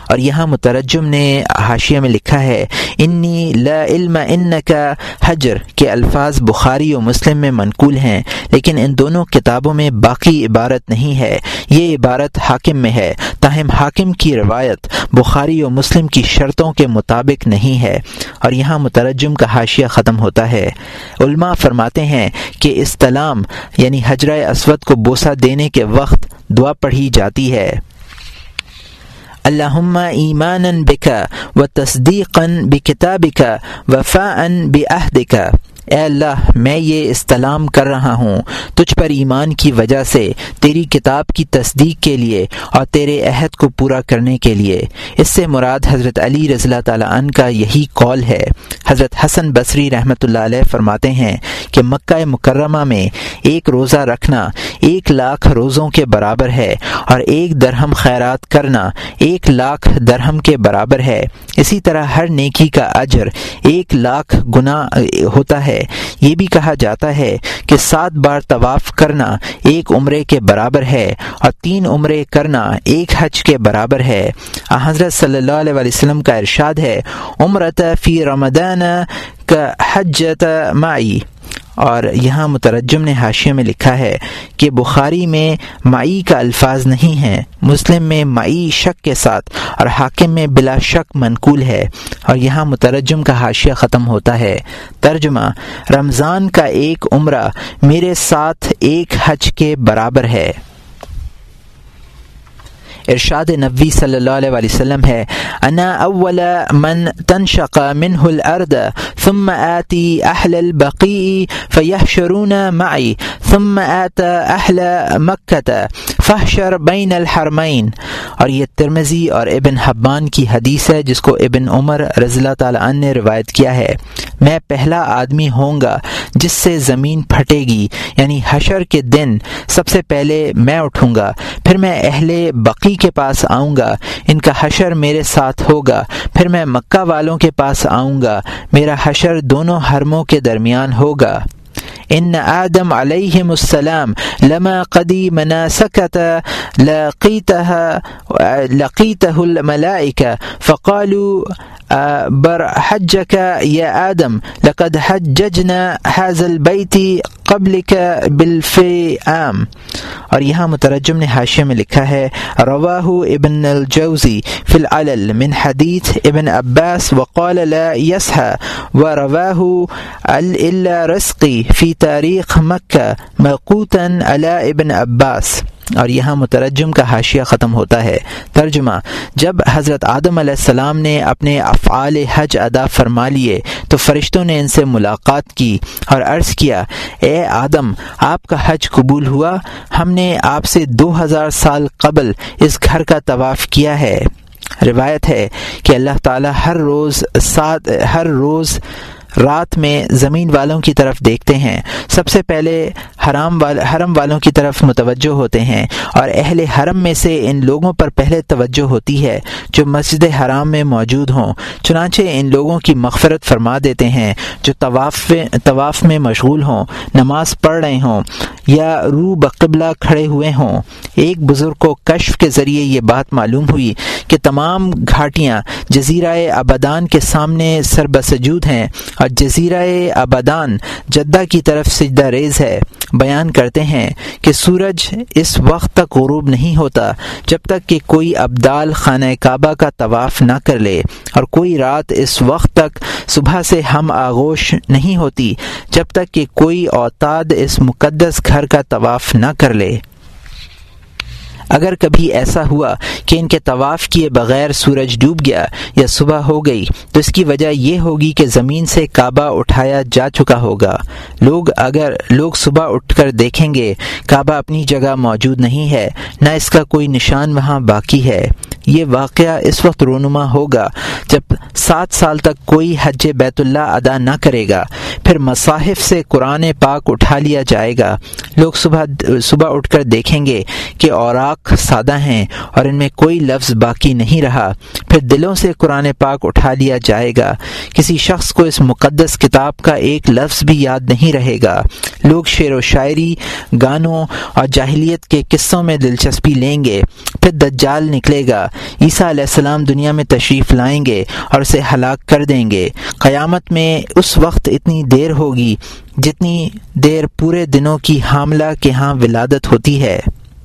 اور یہاں مترجم نے حاشیہ میں لکھا ہے انی لا علم انکا حجر کے الفاظ بخاری و مسلم میں منقول ہیں، لیکن ان دونوں کتابوں میں باقی عبارت نہیں ہے، یہ عبارت حاکم میں ہے، تاہم حاکم کی روایت بخاری و مسلم کی شرطوں کے مطابق نہیں ہے۔ اور یہاں مترجم کا حاشیہ ختم ہوتا ہے۔ علماء فرماتے ہیں کہ استلام یعنی حجرہ اسود کو بوسہ دینے کے وقت دعا پڑھی جاتی ہے، اللہم ایمانا بکا و تصدیقا بکتابکا وفاءا بعہدکا، اے اللہ میں یہ استلام کر رہا ہوں تجھ پر ایمان کی وجہ سے، تیری کتاب کی تصدیق کے لیے اور تیرے عہد کو پورا کرنے کے لیے۔ اس سے مراد حضرت علی رضی اللہ تعالیٰ عنہ کا یہی قول ہے۔ حضرت حسن بصری رحمۃ اللہ علیہ فرماتے ہیں کہ مکہ مکرمہ میں ایک روزہ رکھنا ایک لاکھ روزوں کے برابر ہے، اور ایک درہم خیرات کرنا ایک لاکھ درہم کے برابر ہے۔ اسی طرح ہر نیکی کا اجر ایک لاکھ گنا ہوتا ہے۔ یہ بھی کہا جاتا ہے کہ سات بار طواف کرنا ایک عمرے کے برابر ہے، اور تین عمرے کرنا ایک حج کے برابر ہے۔ حضرت صلی اللہ علیہ وسلم کا ارشاد ہے عمرۃ فی رمضان کا حجۃ معی۔ اور یہاں مترجم نے حاشیے میں لکھا ہے کہ بخاری میں معی کا الفاظ نہیں ہے، مسلم میں معی شک کے ساتھ اور حاکم میں بلا شک منقول ہے۔ اور یہاں مترجم کا حاشیہ ختم ہوتا ہے۔ ترجمہ: رمضان کا ایک عمرہ میرے ساتھ ایک حج کے برابر ہے۔ ارشاد نبوی صلی اللہ علیہ وآلہ وسلم ہے انا اول من تنشق منه الارض ثم آتی اہل البقیع فیحشرون معی ثم آت اہل مکہ فحشر بین الحرمین۔ اور یہ ترمذی اور ابن حبان کی حدیث ہے جس کو ابن عمر رضی اللہ تعالیٰ عنہ نے روایت کیا ہے۔ میں پہلا آدمی ہوں گا جس سے زمین پھٹے گی، یعنی حشر کے دن سب سے پہلے میں اٹھوں گا، پھر میں اہل بقی کے پاس آؤں گا، ان کا حشر میرے ساتھ ہوگا، پھر میں مکہ والوں کے پاس آؤں گا، میرا حشر دونوں حرموں کے درمیان ہوگا۔ ان آدم علیہ السلام لما قدی مناسکت لقیتها لقیته الملائکہ فقالوا برحجک یا آدم لقد حججنا هذا البیت قبلک بالفئام۔ اور یہاں مترجم نے حاشیے میں لکھا ہے رواہ ابن الجوزی فی العلل من حدیث ابن عباس وقال لا يصح ورواہ الا رزقی فی تاریخ مکہ موقوتا علی ابن عباس۔ اور یہاں مترجم کا حاشیہ ختم ہوتا ہے۔ ترجمہ: جب حضرت آدم علیہ السلام نے اپنے افعال حج ادا فرما لیے تو فرشتوں نے ان سے ملاقات کی اور عرض کیا اے آدم آپ کا حج قبول ہوا؟ ہم نے آپ سے دو ہزار سال قبل اس گھر کا طواف کیا ہے۔ روایت ہے کہ اللہ تعالیٰ ہر روز سات ہر روز رات میں زمین والوں کی طرف دیکھتے ہیں، سب سے پہلے حرام وال حرم والوں کی طرف متوجہ ہوتے ہیں، اور اہل حرم میں سے ان لوگوں پر پہلے توجہ ہوتی ہے جو مسجد حرام میں موجود ہوں، چنانچہ ان لوگوں کی مغفرت فرما دیتے ہیں جو طواف طواف میں مشغول ہوں، نماز پڑھ رہے ہوں یا رو بقبلہ کھڑے ہوئے ہوں۔ ایک بزرگ کو کشف کے ذریعے یہ بات معلوم ہوئی کہ تمام گھاٹیاں جزیرہ ابادان کے سامنے سربسجود ہیں اور جزیرہ ابادان جدہ کی طرف سجدہ ریز ہے۔ بیان کرتے ہیں کہ سورج اس وقت تک غروب نہیں ہوتا جب تک کہ کوئی ابدال خانہ کعبہ کا طواف نہ کر لے، اور کوئی رات اس وقت تک صبح سے ہم آغوش نہیں ہوتی جب تک کہ کوئی اوتاد اس مقدس گھر کا طواف نہ کر لے۔ اگر کبھی ایسا ہوا کہ ان کے طواف کیے بغیر سورج ڈوب گیا یا صبح ہو گئی تو اس کی وجہ یہ ہوگی کہ زمین سے کعبہ اٹھایا جا چکا ہوگا۔ لوگ اگر لوگ صبح اٹھ کر دیکھیں گے کعبہ اپنی جگہ موجود نہیں ہے، نہ اس کا کوئی نشان وہاں باقی ہے۔ یہ واقعہ اس وقت رونما ہوگا جب سات سال تک کوئی حج بیت اللہ ادا نہ کرے گا، پھر مصاحف سے قرآن پاک اٹھا لیا جائے گا۔ لوگ صبح صبح اٹھ کر دیکھیں گے کہ اوراق سادہ ہیں اور ان میں کوئی لفظ باقی نہیں رہا، پھر دلوں سے قرآن پاک اٹھا لیا جائے گا۔ کسی شخص کو اس مقدس کتاب کا ایک لفظ بھی یاد نہیں رہے گا۔ لوگ شعر و شاعری، گانوں اور جاہلیت کے قصوں میں دلچسپی لیں گے۔ پھر دجال نکلے گا عیسیٰ علیہ السلام دنیا میں تشریف لائیں گے اور اسے ہلاک کر دیں گے۔ قیامت میں اس وقت اتنی دیر ہوگی جتنی دیر پورے دنوں کی حاملہ کے ہاں ولادت ہوتی ہے۔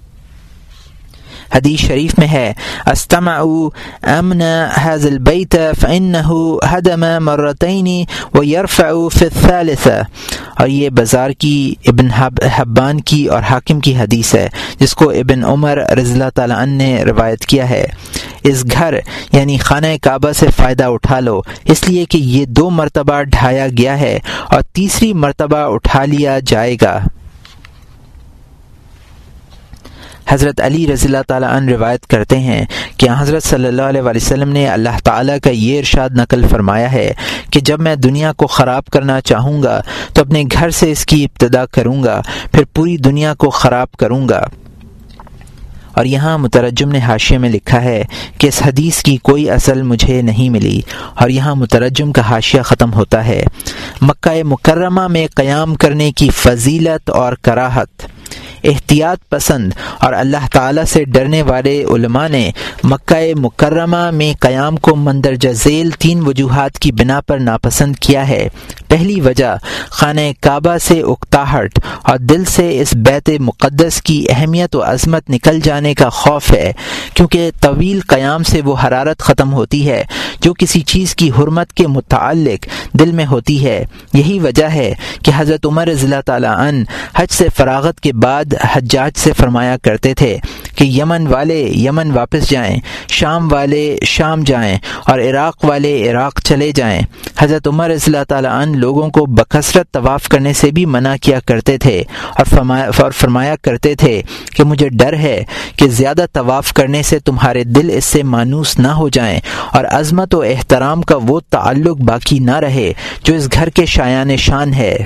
حدیث شریف میں ہے استمع امن هذا البيت فانه هدم مرتين ويرفع في الثالثه، اور یہ بازار کی، ابن حبان کی اور حاکم کی حدیث ہے، جس کو ابن عمر رضی اللہ تعالی عنہ نے روایت کیا ہے۔ اس گھر یعنی خانہ کعبہ سے فائدہ اٹھا لو، اس لیے کہ یہ دو مرتبہ ڈھایا گیا ہے اور تیسری مرتبہ اٹھا لیا جائے گا۔ حضرت علی رضی اللہ تعالیٰ عنہ روایت کرتے ہیں کہ حضرت صلی اللہ علیہ وسلم نے اللہ تعالیٰ کا یہ ارشاد نقل فرمایا ہے کہ جب میں دنیا کو خراب کرنا چاہوں گا تو اپنے گھر سے اس کی ابتدا کروں گا، پھر پوری دنیا کو خراب کروں گا۔ اور یہاں مترجم نے حاشیے میں لکھا ہے کہ اس حدیث کی کوئی اصل مجھے نہیں ملی، اور یہاں مترجم کا حاشیہ ختم ہوتا ہے۔ مکہ مکرمہ میں قیام کرنے کی فضیلت اور کراہت۔ احتیاط پسند اور اللہ تعالیٰ سے ڈرنے والے علماء نے مکہ مکرمہ میں قیام کو مندرجہ ذیل تین وجوہات کی بنا پر ناپسند کیا ہے۔ پہلی وجہ خانہ کعبہ سے اکتاہٹ اور دل سے اس بیت مقدس کی اہمیت و عظمت نکل جانے کا خوف ہے، کیونکہ طویل قیام سے وہ حرارت ختم ہوتی ہے جو کسی چیز کی حرمت کے متعلق دل میں ہوتی ہے۔ یہی وجہ ہے کہ حضرت عمر رضی اللہ تعالیٰ عنہ حج سے فراغت کے بعد حجاج سے فرمایا کرتے تھے کہ یمن والے یمن واپس جائیں، شام والے شام جائیں اور عراق والے عراق چلے جائیں۔ حضرت عمر رضی اللہ تعالیٰ عنہ لوگوں کو بکثرت طواف کرنے سے بھی منع کیا کرتے تھے اور فرمایا, اور فرمایا کرتے تھے کہ مجھے ڈر ہے کہ زیادہ طواف کرنے سے تمہارے دل اس سے مانوس نہ ہو جائیں اور عظمت و احترام کا وہ تعلق باقی نہ رہے جو اس گھر کے شایان شان ہے۔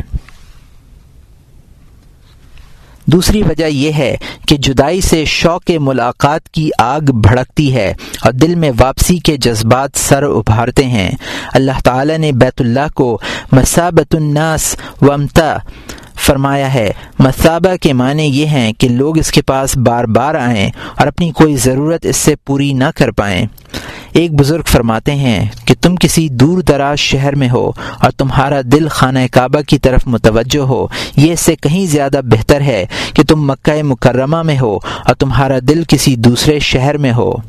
دوسری وجہ یہ ہے کہ جدائی سے شوق ملاقات کی آگ بھڑکتی ہے اور دل میں واپسی کے جذبات سر ابھارتے ہیں۔ اللہ تعالی نے بیت اللہ کو مثابۃ الناس وامتا فرمایا ہے۔ مثابہ کے معنی یہ ہیں کہ لوگ اس کے پاس بار بار آئیں اور اپنی کوئی ضرورت اس سے پوری نہ کر پائیں۔ ایک بزرگ فرماتے ہیں کہ تم کسی دور دراز شہر میں ہو اور تمہارا دل خانہ کعبہ کی طرف متوجہ ہو، یہ اس سے کہیں زیادہ بہتر ہے کہ تم مکہ مکرمہ میں ہو اور تمہارا دل کسی دوسرے شہر میں ہو۔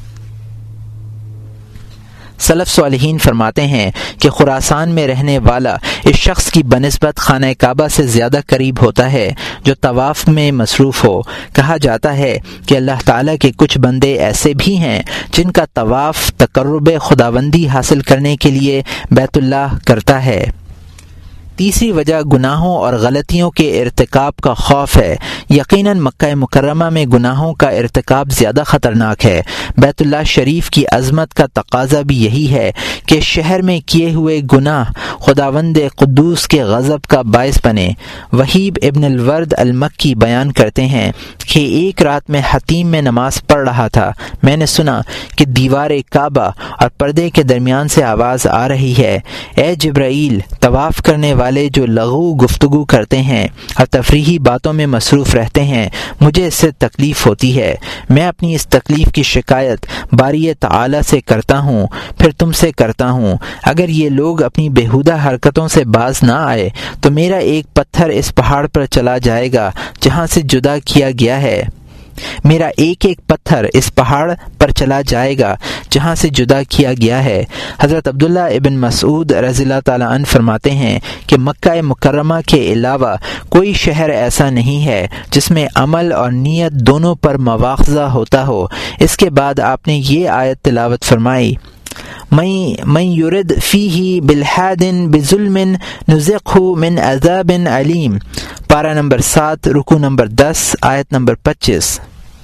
سلف صالحین فرماتے ہیں کہ خراسان میں رہنے والا اس شخص کی بنسبت خانہ کعبہ سے زیادہ قریب ہوتا ہے جو طواف میں مصروف ہو۔ کہا جاتا ہے کہ اللہ تعالیٰ کے کچھ بندے ایسے بھی ہیں جن کا طواف تقرب خداوندی حاصل کرنے کے لیے بیت اللہ کرتا ہے۔ تیسری وجہ گناہوں اور غلطیوں کے ارتکاب کا خوف ہے۔ یقیناً مکہ مکرمہ میں گناہوں کا ارتکاب زیادہ خطرناک ہے۔ بیت اللہ شریف کی عظمت کا تقاضا بھی یہی ہے کہ شہر میں کیے ہوئے گناہ خداوند قدوس کے غضب کا باعث بنے۔ وہیب ابن الورد المکی بیان کرتے ہیں کہ ایک رات میں حتیم میں نماز پڑھ رہا تھا، میں نے سنا کہ دیوار کعبہ اور پردے کے درمیان سے آواز آ رہی ہے، اے جبرائیل، طواف کرنے والے جو لغو گفتگو کرتے ہیں اور تفریحی باتوں میں مصروف رہتے ہیں، مجھے اس سے تکلیف ہوتی ہے۔ میں اپنی اس تکلیف کی شکایت باری تعالی سے کرتا ہوں، پھر تم سے کرتا ہوں۔ اگر یہ لوگ اپنی بیہودہ حرکتوں سے باز نہ آئے تو میرا ایک پتھر اس پہاڑ پر چلا جائے گا جہاں سے جدا کیا گیا ہے میرا ایک ایک پتھر اس پہاڑ پر چلا جائے گا جہاں سے جدا کیا گیا ہے۔ حضرت عبداللہ ابن مسعود رضی اللہ تعالیٰ عنہ فرماتے ہیں کہ مکہ مکرمہ کے علاوہ کوئی شہر ایسا نہیں ہے جس میں عمل اور نیت دونوں پر مواخذہ ہوتا ہو۔ اس کے بعد آپ نے یہ آیت تلاوت فرمائی، من یرد فیہ بالحاد بظلم نذقہ من عذاب علیم، پارہ نمبر سات، رکوع نمبر دس، آیت نمبر پچیس،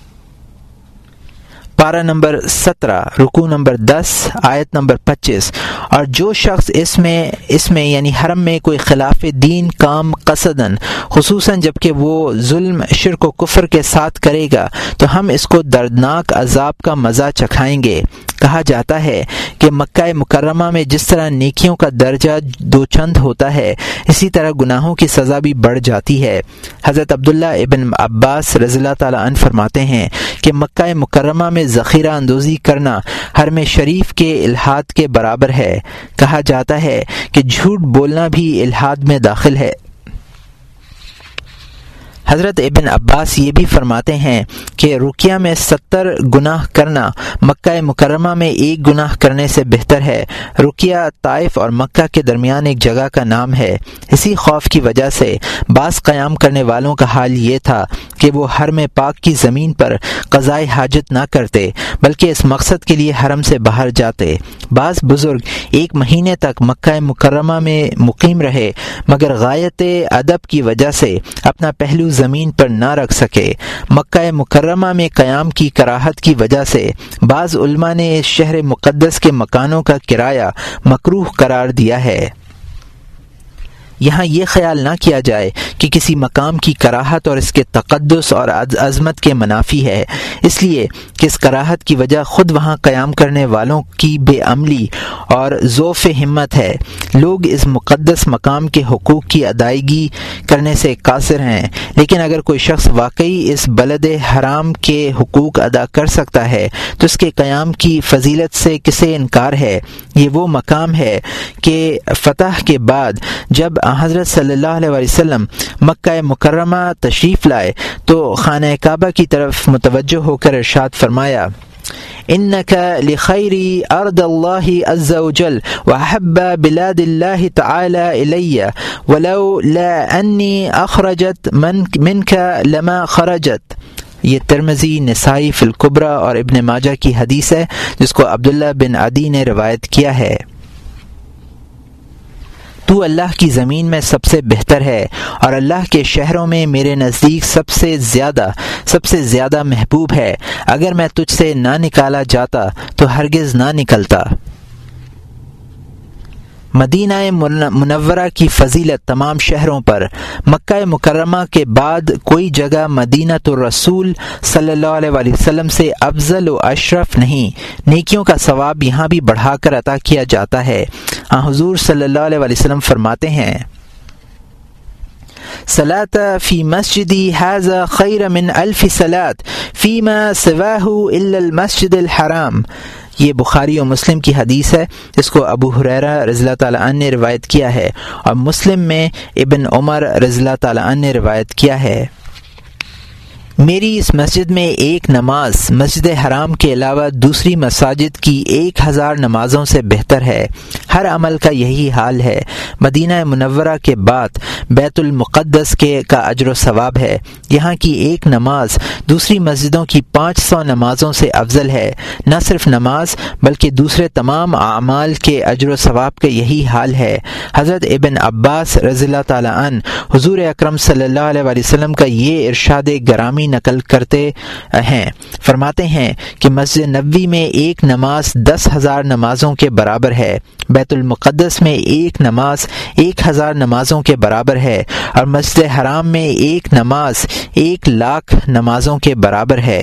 پارہ نمبر سترہ، رکوع نمبر دس، آیت نمبر پچیس۔ اور جو شخص اس میں اس میں یعنی حرم میں کوئی خلاف دین کام قصدن، خصوصاً جب کہ وہ ظلم، شرک و کفر کے ساتھ کرے گا، تو ہم اس کو دردناک عذاب کا مزہ چکھائیں گے۔ کہا جاتا ہے کہ مکہ مکرمہ میں جس طرح نیکیوں کا درجہ دو چند ہوتا ہے، اسی طرح گناہوں کی سزا بھی بڑھ جاتی ہے۔ حضرت عبداللہ ابن عباس رضی اللہ تعالیٰ عنہ فرماتے ہیں کہ مکہ مکرمہ میں ذخیرہ اندوزی کرنا حرم شریف کے الحاد کے برابر ہے۔ کہا جاتا ہے کہ جھوٹ بولنا بھی الحاد میں داخل ہے۔ حضرت ابن عباس یہ بھی فرماتے ہیں کہ رقیہ میں ستر گناہ کرنا مکہ مکرمہ میں ایک گناہ کرنے سے بہتر ہے۔ رقیہ طائف اور مکہ کے درمیان ایک جگہ کا نام ہے۔ اسی خوف کی وجہ سے بعض قیام کرنے والوں کا حال یہ تھا کہ وہ حرم پاک کی زمین پر قضائے حاجت نہ کرتے بلکہ اس مقصد کے لیے حرم سے باہر جاتے۔ بعض بزرگ ایک مہینے تک مکہ مکرمہ میں مقیم رہے مگر غایت ادب کی وجہ سے اپنا پہلو زمین پر نہ رکھ سکے۔ مکہ مکرمہ میں قیام کی کراہت کی وجہ سے بعض علماء نے اس شہر مقدس کے مکانوں کا کرایہ مکروہ قرار دیا ہے۔ یہاں یہ خیال نہ کیا جائے کہ کسی مقام کی کراہت اور اس کے تقدس اور عظمت کے منافی ہے، اس لیے کہ اس کراہت کی وجہ خود وہاں قیام کرنے والوں کی بے عملی اور ضعف ہمت ہے۔ لوگ اس مقدس مقام کے حقوق کی ادائیگی کرنے سے قاصر ہیں، لیکن اگر کوئی شخص واقعی اس بلد حرام کے حقوق ادا کر سکتا ہے تو اس کے قیام کی فضیلت سے کسے انکار ہے۔ یہ وہ مقام ہے کہ فتح کے بعد جب حضرت صلی اللہ علیہ وسلم مکہ مکرمہ تشریف لائے تو خانہ کعبہ کی طرف متوجہ ہو کر ارشاد فرمایا، انک لخیر ارض اللہ عز وجل وحب بلاد اللہ تعالی الی ولو لا انی اخرجت من منک لما خرجت۔ یہ ترمذی، نسائی فی الکبریٰ اور ابن ماجہ کی حدیث ہے جس کو عبداللہ بن عدی نے روایت کیا ہے۔ تو اللہ کی زمین میں سب سے بہتر ہے اور اللہ کے شہروں میں میرے نزدیک سب سے زیادہ سب سے زیادہ محبوب ہے۔ اگر میں تجھ سے نہ نکالا جاتا تو ہرگز نہ نکلتا۔ مدینہ منورہ کی فضیلت تمام شہروں پر، مکہ مکرمہ کے بعد کوئی جگہ مدینۃ الرسول صلی اللہ علیہ وآلہ وسلم سے افضل و اشرف نہیں۔ نیکیوں کا ثواب یہاں بھی بڑھا کر عطا کیا جاتا ہے۔ حضور صلی اللہ علیہ وآلہ وسلم فرماتے ہیں، صلاۃ فی مسجدی ھذا خیر من الف صلاۃ فیما سواہ الا المسجد الحرام۔ یہ بخاری و مسلم کی حدیث ہے جس کو ابو ہریرہ رضی اللہ تعالیٰ عنہ نے روایت کیا ہے اور مسلم میں ابن عمر رضی اللہ تعالیٰ عنہ نے روایت کیا ہے۔ میری اس مسجد میں ایک نماز مسجد حرام کے علاوہ دوسری مساجد کی ایک ہزار نمازوں سے بہتر ہے۔ ہر عمل کا یہی حال ہے۔ مدینہ منورہ کے بعد بیت المقدس کے کا اجر و ثواب ہے۔ یہاں کی ایک نماز دوسری مسجدوں کی پانچ سو نمازوں سے افضل ہے۔ نہ صرف نماز بلکہ دوسرے تمام اعمال کے اجر و ثواب کا یہی حال ہے۔ حضرت ابن عباس رضی اللہ تعالیٰ عنہ حضور اکرم صلی اللہ علیہ وآلہ وسلم کا یہ ارشاد گرامی نقل کرتے ہیں، فرماتے ہیں کہ مسجد نبوی میں ایک نماز دس ہزار نمازوں کے برابر ہے، بیت المقدس میں ایک نماز ایک ہزار نمازوں کے برابر ہے اور مسجد حرام میں ایک نماز ایک لاکھ نمازوں کے برابر ہے۔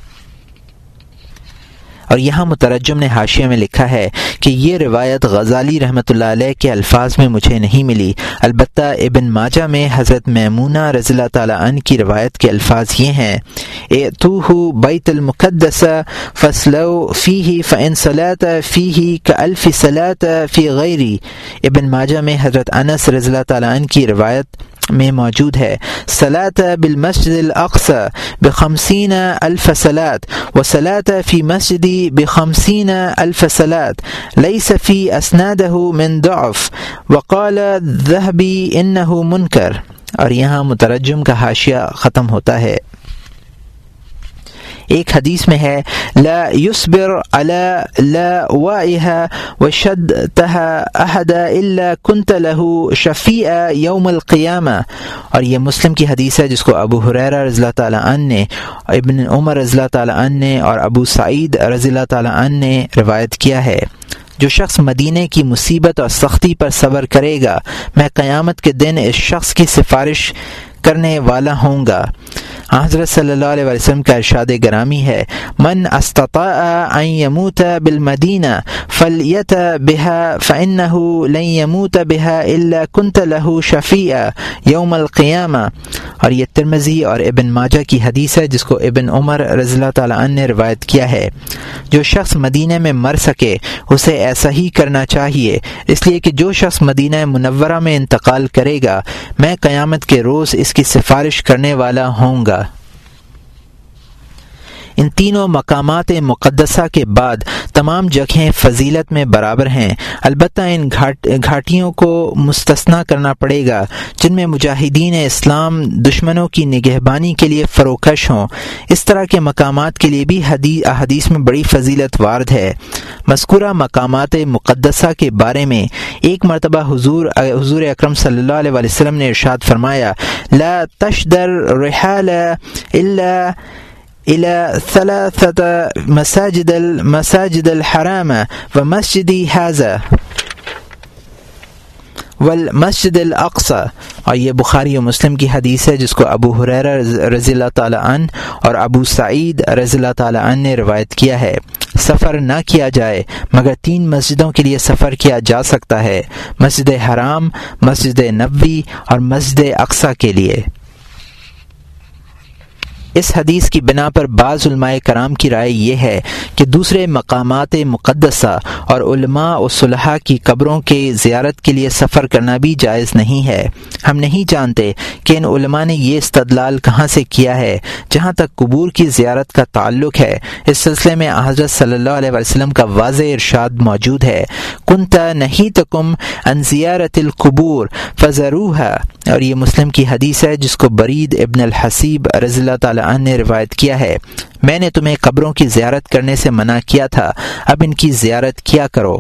اور یہاں مترجم نے حاشیے میں لکھا ہے کہ یہ روایت غزالی رحمۃ اللہ علیہ کے الفاظ میں مجھے نہیں ملی، البتہ ابن ماجہ میں حضرت میمونہ رضی اللہ تعالیٰ عنہ کی روایت کے الفاظ یہ ہیں، ائتوہ بیت المقدس فصلوا فیہ فإن صلاۃ فیہ کألف صلاۃ فی غیری۔ ابن ماجہ میں حضرت انس رضی اللہ تعالیٰ عنہ کی روایت میں موجود ہے، صلاۃ بالمسجد الاقصی بخمسین الف صلاۃ و صلاۃ فی مسجدی بخمسین الف صلاۃ لیس فی اسنادہ من ضعف وقال الذہبی انہ منکر۔ اور یہاں مترجم کا حاشیہ ختم ہوتا ہے۔ ایک حدیث میں ہے، لا يصبر على لوائها وشدتها احد الا كنت له شفیعا یوم القیامہ۔ اور یہ مسلم کی حدیث ہے جس کو ابو ہریرہ رضی اللہ تعالیٰ عنہ نے، ابن عمر رضی اللہ تعالیٰ عنہ نے اور ابو سعید رضی اللہ تعالیٰ عنہ نے روایت کیا ہے، جو شخص مدینے کی مصیبت اور سختی پر صبر کرے گا میں قیامت کے دن اس شخص کی سفارش کرنے والا ہوں گا۔ حضرت صلی اللہ علیہ وسلم کا ارشاد گرامی ہے، من استطاع ان يموت بالمدینہ فلیت بها فانه لن يموت بها الا كنت له شفیعا یوم القیامہ۔ اور یہ ترمذی اور ابن ماجہ کی حدیث ہے جس کو ابن عمر رضی اللہ تعالی عنہ نے روایت کیا ہے۔ جو شخص مدینہ میں مر سکے اسے ایسا ہی کرنا چاہیے، اس لیے کہ جو شخص مدینہ منورہ میں انتقال کرے گا میں قیامت کے روز اس کی سفارش کرنے والا ہوں گا۔ ان تینوں مقامات مقدسہ کے بعد تمام جگہیں فضیلت میں برابر ہیں، البتہ ان گھاٹ گھاٹیوں کو مستثنا کرنا پڑے گا جن میں مجاہدین اسلام دشمنوں کی نگہبانی کے لیے فروکش ہوں۔ اس طرح کے مقامات کے لیے بھی حدیث احادیث میں بڑی فضیلت وارد ہے۔ مذکورہ مقامات مقدسہ کے بارے میں ایک مرتبہ حضور حضور اکرم صلی اللہ علیہ وسلم نے ارشاد فرمایا، لا تشدر رحال الا إلى ثلاثة مساجد المساجد الحرام ومسجدي هذا والمسجد الاقصى۔ اور یہ بخاری و مسلم کی حدیث ہے جس کو ابو ہریرہ رضی اللہ تعالی عنہ اور ابو سعید رضی اللہ تعالی عنہ نے روایت کیا ہے، سفر نہ کیا جائے مگر تین مسجدوں کے لیے سفر کیا جا سکتا ہے، مسجد حرام، مسجد نبوی اور مسجد اقصی کے لیے۔ اس حدیث کی بنا پر بعض علماء کرام کی رائے یہ ہے کہ دوسرے مقامات مقدسہ اور علماء و صلحاء کی قبروں کے زیارت کے لیے سفر کرنا بھی جائز نہیں ہے۔ ہم نہیں جانتے کہ ان علماء نے یہ استدلال کہاں سے کیا ہے۔ جہاں تک قبور کی زیارت کا تعلق ہے اس سلسلے میں حضرت صلی اللہ علیہ وسلم کا واضح ارشاد موجود ہے، کنت نہیتکم عن زیارت القبور فزروها، اور یہ مسلم کی حدیث ہے جس کو برید ابن الحسیب رضی اللہ تعالی عنہ نے روایت کیا ہے، میں نے تمہیں قبروں کی زیارت کرنے سے منع کیا تھا، اب ان کی زیارت کیا کرو۔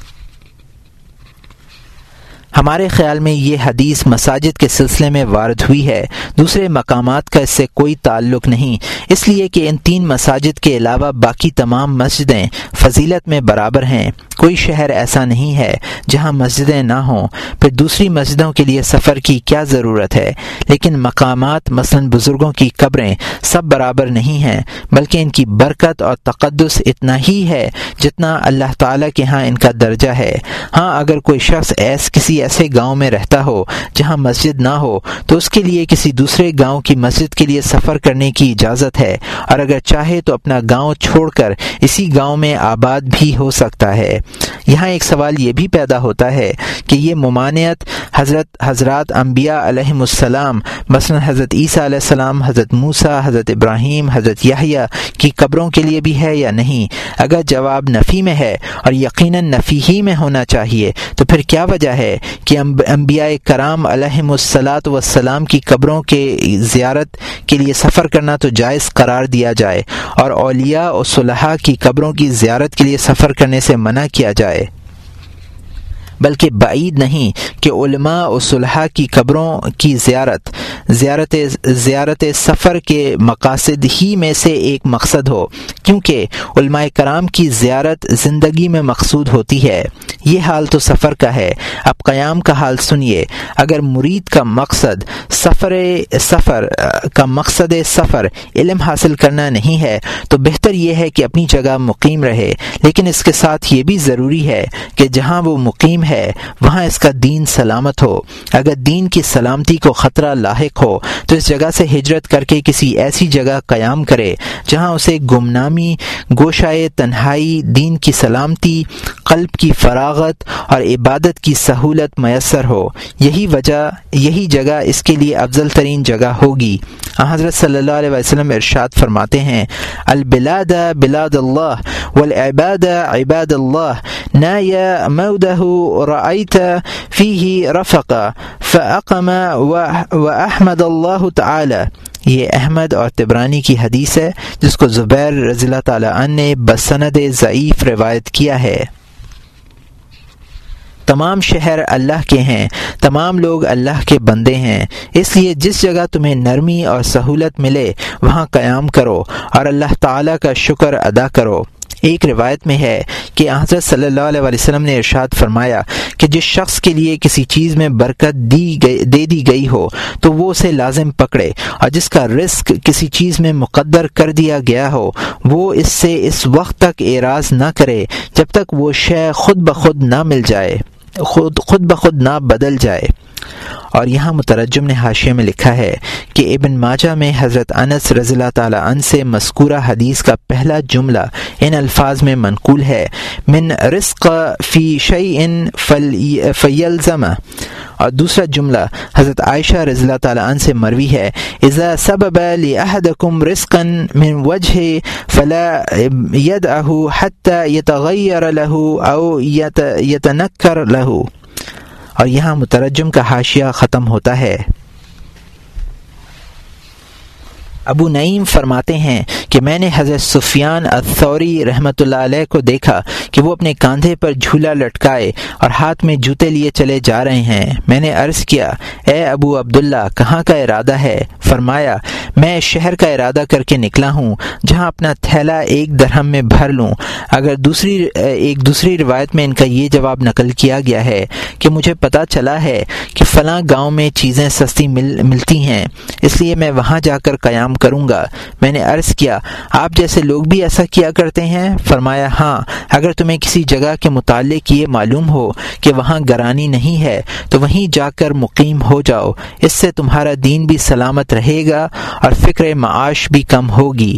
ہمارے خیال میں یہ حدیث مساجد کے سلسلے میں وارد ہوئی ہے، دوسرے مقامات کا اس سے کوئی تعلق نہیں، اس لیے کہ ان تین مساجد کے علاوہ باقی تمام مسجدیں فضیلت میں برابر ہیں۔ کوئی شہر ایسا نہیں ہے جہاں مسجدیں نہ ہوں، پھر دوسری مسجدوں کے لیے سفر کی کیا ضرورت ہے۔ لیکن مقامات مثلا بزرگوں کی قبریں سب برابر نہیں ہیں، بلکہ ان کی برکت اور تقدس اتنا ہی ہے جتنا اللہ تعالیٰ کے ہاں ان کا درجہ ہے۔ ہاں اگر کوئی شخص ایس کسی ایسے گاؤں میں رہتا ہو جہاں مسجد نہ ہو تو اس کے لیے کسی دوسرے گاؤں کی مسجد کے لیے سفر کرنے کی اجازت ہے، اور اگر چاہے تو اپنا گاؤں چھوڑ کر اسی گاؤں میں آباد بھی ہو سکتا ہے۔ یہاں ایک سوال یہ بھی پیدا ہوتا ہے کہ یہ ممانعت حضرت حضرات انبیاء علیہم السلام مثلا حضرت عیسیٰ علیہ السلام، حضرت موسیٰ، حضرت ابراہیم، حضرت یحییٰ کی قبروں کے لیے بھی ہے یا نہیں؟ اگر جواب نفی میں ہے اور یقیناً نفی ہی میں ہونا چاہیے تو پھر کیا وجہ ہے کہ انبیاء کرام علیہم الصلاۃ والسلام کی قبروں کے زیارت کے لیے سفر کرنا تو جائز قرار دیا جائے اور اولیاء اور صلحاء کی قبروں کی زیارت کے لیے سفر کرنے سے منع کیا جائے؟ بلکہ بعید نہیں کہ علماء و صلحاء کی قبروں کی زیارت زیارت زیارت سفر کے مقاصد ہی میں سے ایک مقصد ہو، کیونکہ علماء کرام کی زیارت زندگی میں مقصود ہوتی ہے۔ یہ حال تو سفر کا ہے، اب قیام کا حال سنیے۔ اگر مرید کا مقصد سفر سفر کا مقصد سفر علم حاصل کرنا نہیں ہے تو بہتر یہ ہے کہ اپنی جگہ مقیم رہے، لیکن اس کے ساتھ یہ بھی ضروری ہے کہ جہاں وہ مقیم ہے وہاں اس کا دین سلامت ہو۔ اگر دین کی سلامتی کو خطرہ لاحق ہو تو اس جگہ سے ہجرت کر کے کسی ایسی جگہ قیام کرے جہاں اسے گمنامی، گوشائے تنہائی، دین کی سلامتی، قلب کی فراغت اور عبادت کی سہولت میسر ہو۔ یہی وجہ یہی جگہ اس کے لیے افضل ترین جگہ ہوگی۔ حضرت صلی اللہ علیہ وسلم ارشاد فرماتے ہیں، البلاد بلاد اللہ والعباد عباد اللہ، نایا مودہ رأیت فیہ رفقا فاقم واحمد اللہ تعالی۔ یہ احمد اور طبرانی کی حدیث ہے جس کو زبیر رضی اللہ تعالی عنہ نے بسند ضعیف روایت کیا ہے۔ تمام شہر اللہ کے ہیں، تمام لوگ اللہ کے بندے ہیں، اس لیے جس جگہ تمہیں نرمی اور سہولت ملے وہاں قیام کرو اور اللہ تعالیٰ کا شکر ادا کرو۔ ایک روایت میں ہے کہ حضرت صلی اللہ علیہ وسلم نے ارشاد فرمایا کہ جس شخص کے لیے کسی چیز میں برکت دی گئی دے دی گئی ہو تو وہ اسے لازم پکڑے، اور جس کا رزق کسی چیز میں مقدر کر دیا گیا ہو وہ اس سے اس وقت تک اعراض نہ کرے جب تک وہ شے خود بخود نہ مل جائے، خود خود بخود نہ بدل جائے۔ اور یہاں مترجم نے حاشیے میں لکھا ہے کہ ابن ماجہ میں حضرت انس رضی اللہ تعالی عنہ سے مذکورہ حدیث کا پہلا جملہ ان الفاظ میں منقول ہے، من رزق فی شیء فیلزم، اور دوسرا جملہ حضرت عائشہ رضی اللہ تعالی عنہ سے مروی ہے، اذا سبب لأحدکم رزقا من وجہ فلا يدعه حتى يتغیر له او يتنکر له۔ اور یہاں مترجم کا حاشیہ ختم ہوتا ہے۔ ابو نعیم فرماتے ہیں کہ میں نے حضرت سفیان الثوری رحمۃ اللہ علیہ کو دیکھا کہ وہ اپنے کاندھے پر جھولا لٹکائے اور ہاتھ میں جوتے لیے چلے جا رہے ہیں۔ میں نے عرض کیا، اے ابو عبداللہ کہاں کا ارادہ ہے؟ فرمایا، میں شہر کا ارادہ کر کے نکلا ہوں جہاں اپنا تھیلا ایک درہم میں بھر لوں۔ اگر دوسری ایک دوسری روایت میں ان کا یہ جواب نقل کیا گیا ہے کہ مجھے پتہ چلا ہے کہ فلاں گاؤں میں چیزیں سستی مل ملتی ہیں، اس لیے میں وہاں جا کر قیام کروں گا۔ میں نے عرض کیا، آپ جیسے لوگ بھی ایسا کیا کرتے ہیں؟ فرمایا، ہاں، اگر تمہیں کسی جگہ کے متعلق یہ معلوم ہو کہ وہاں گرانی نہیں ہے تو وہیں جا کر مقیم ہو جاؤ، اس سے تمہارا دین بھی سلامت رہے گا اور فکر معاش بھی کم ہوگی۔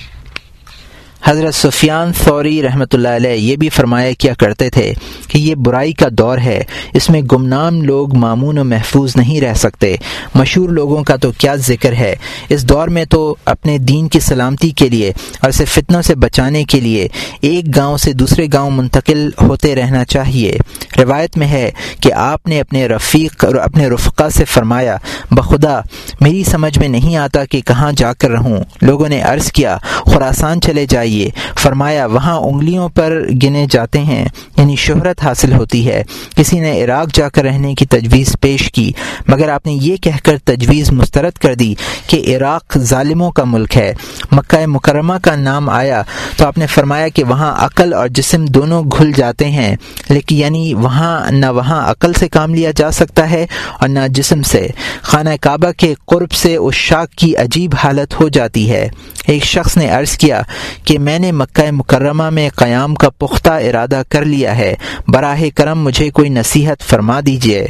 حضرت سفیان ثوری رحمۃ اللہ علیہ یہ بھی فرمایا کیا کرتے تھے کہ یہ برائی کا دور ہے، اس میں گمنام لوگ مامون و محفوظ نہیں رہ سکتے، مشہور لوگوں کا تو کیا ذکر ہے۔ اس دور میں تو اپنے دین کی سلامتی کے لیے اور اسے فتنوں سے بچانے کے لیے ایک گاؤں سے دوسرے گاؤں منتقل ہوتے رہنا چاہیے۔ روایت میں ہے کہ آپ نے اپنے رفیق اور اپنے رفقا سے فرمایا، بخدا میری سمجھ میں نہیں آتا کہ کہاں جا کر رہوں۔ لوگوں نے عرض کیا، خراسان چلے جائیے۔ فرمایا، وہاں انگلیوں پر گنے جاتے ہیں، یعنی شہرت حاصل ہوتی ہے۔ کسی نے عراق جا کر رہنے کی تجویز پیش کی، مگر آپ نے یہ کہہ کر تجویز مسترد کر دی کہ عراق ظالموں کا ملک ہے۔ مکہ مکرمہ کا نام آیا تو آپ نے فرمایا کہ وہاں عقل اور جسم دونوں گھل جاتے ہیں، لیکن یعنی وہاں نہ وہاں عقل سے کام لیا جا سکتا ہے اور نہ جسم سے۔ خانہ کعبہ کے قرب سے عشاق کی عجیب حالت ہو جاتی ہے۔ ایک شخص نے عرض کیا کہ میں نے مکہ مکرمہ میں قیام کا پختہ ارادہ کر لیا ہے، براہ کرم مجھے کوئی نصیحت فرما دیجیے۔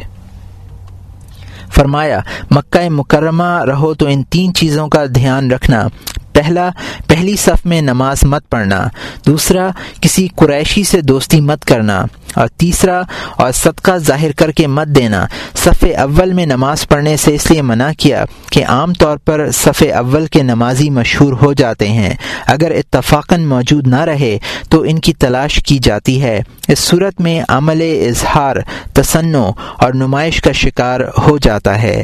فرمایا، مکہ مکرمہ رہو تو ان تین چیزوں کا دھیان رکھنا، پہلا، پہلی صف میں نماز مت پڑھنا، دوسرا، کسی قریشی سے دوستی مت کرنا، اور تیسرا، اور صدقہ ظاہر کر کے مت دینا۔ صف اول میں نماز پڑھنے سے اس لیے منع کیا کہ عام طور پر صف اول کے نمازی مشہور ہو جاتے ہیں، اگر اتفاقاً موجود نہ رہے تو ان کی تلاش کی جاتی ہے۔ اس صورت میں عمل اظہار، تصنع اور نمائش کا شکار ہو جاتا ہے۔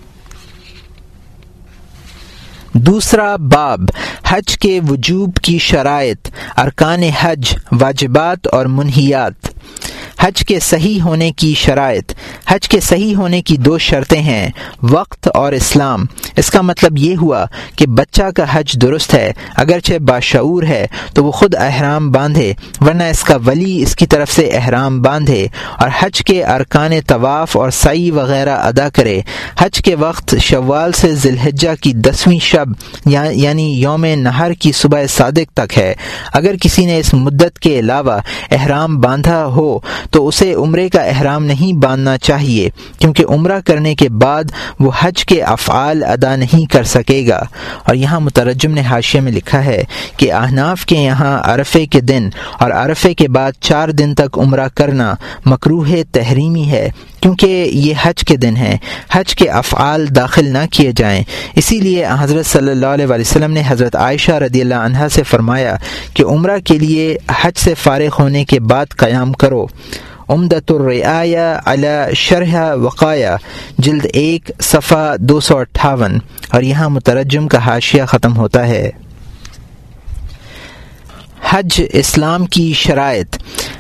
دوسرا باب، حج کے وجوب کی شرائط، ارکان حج، واجبات اور منہیات۔ حج کے صحیح ہونے کی شرائط۔ حج کے صحیح ہونے کی دو شرطیں ہیں، وقت اور اسلام۔ اس کا مطلب یہ ہوا کہ بچہ کا حج درست ہے، اگرچہ باشعور ہے تو وہ خود احرام باندھے، ورنہ اس کا ولی اس کی طرف سے احرام باندھے، اور حج کے ارکان طواف اور سعی وغیرہ ادا کرے۔ حج کے وقت شوال سے ذی الحجہ کی دسویں شب یعنی یوم نحر کی صبح صادق تک ہے۔ اگر کسی نے اس مدت کے علاوہ احرام باندھا ہو تو اسے عمرے کا احرام نہیں باندھنا چاہیے، کیونکہ عمرہ کرنے کے بعد وہ حج کے افعال ادا نہیں کر سکے گا۔ اور یہاں مترجم نے حاشیے میں لکھا ہے کہ احناف کے یہاں عرفے کے دن اور عرفے کے بعد چار دن تک عمرہ کرنا مکروہ تحریمی ہے، کیونکہ یہ حج کے دن ہیں، حج کے افعال داخل نہ کیے جائیں۔ اسی لیے حضرت صلی اللہ علیہ وسلم نے حضرت عائشہ رضی اللہ عنہا سے فرمایا کہ عمرہ کے لیے حج سے فارغ ہونے کے بعد قیام کرو۔ عمدۃ الرعایہ علی شرح وقایہ، جلد ایک، صفحہ دو سو اٹھاون۔ اور یہاں مترجم کا حاشیہ ختم ہوتا ہے۔ حج اسلام کی شرائط۔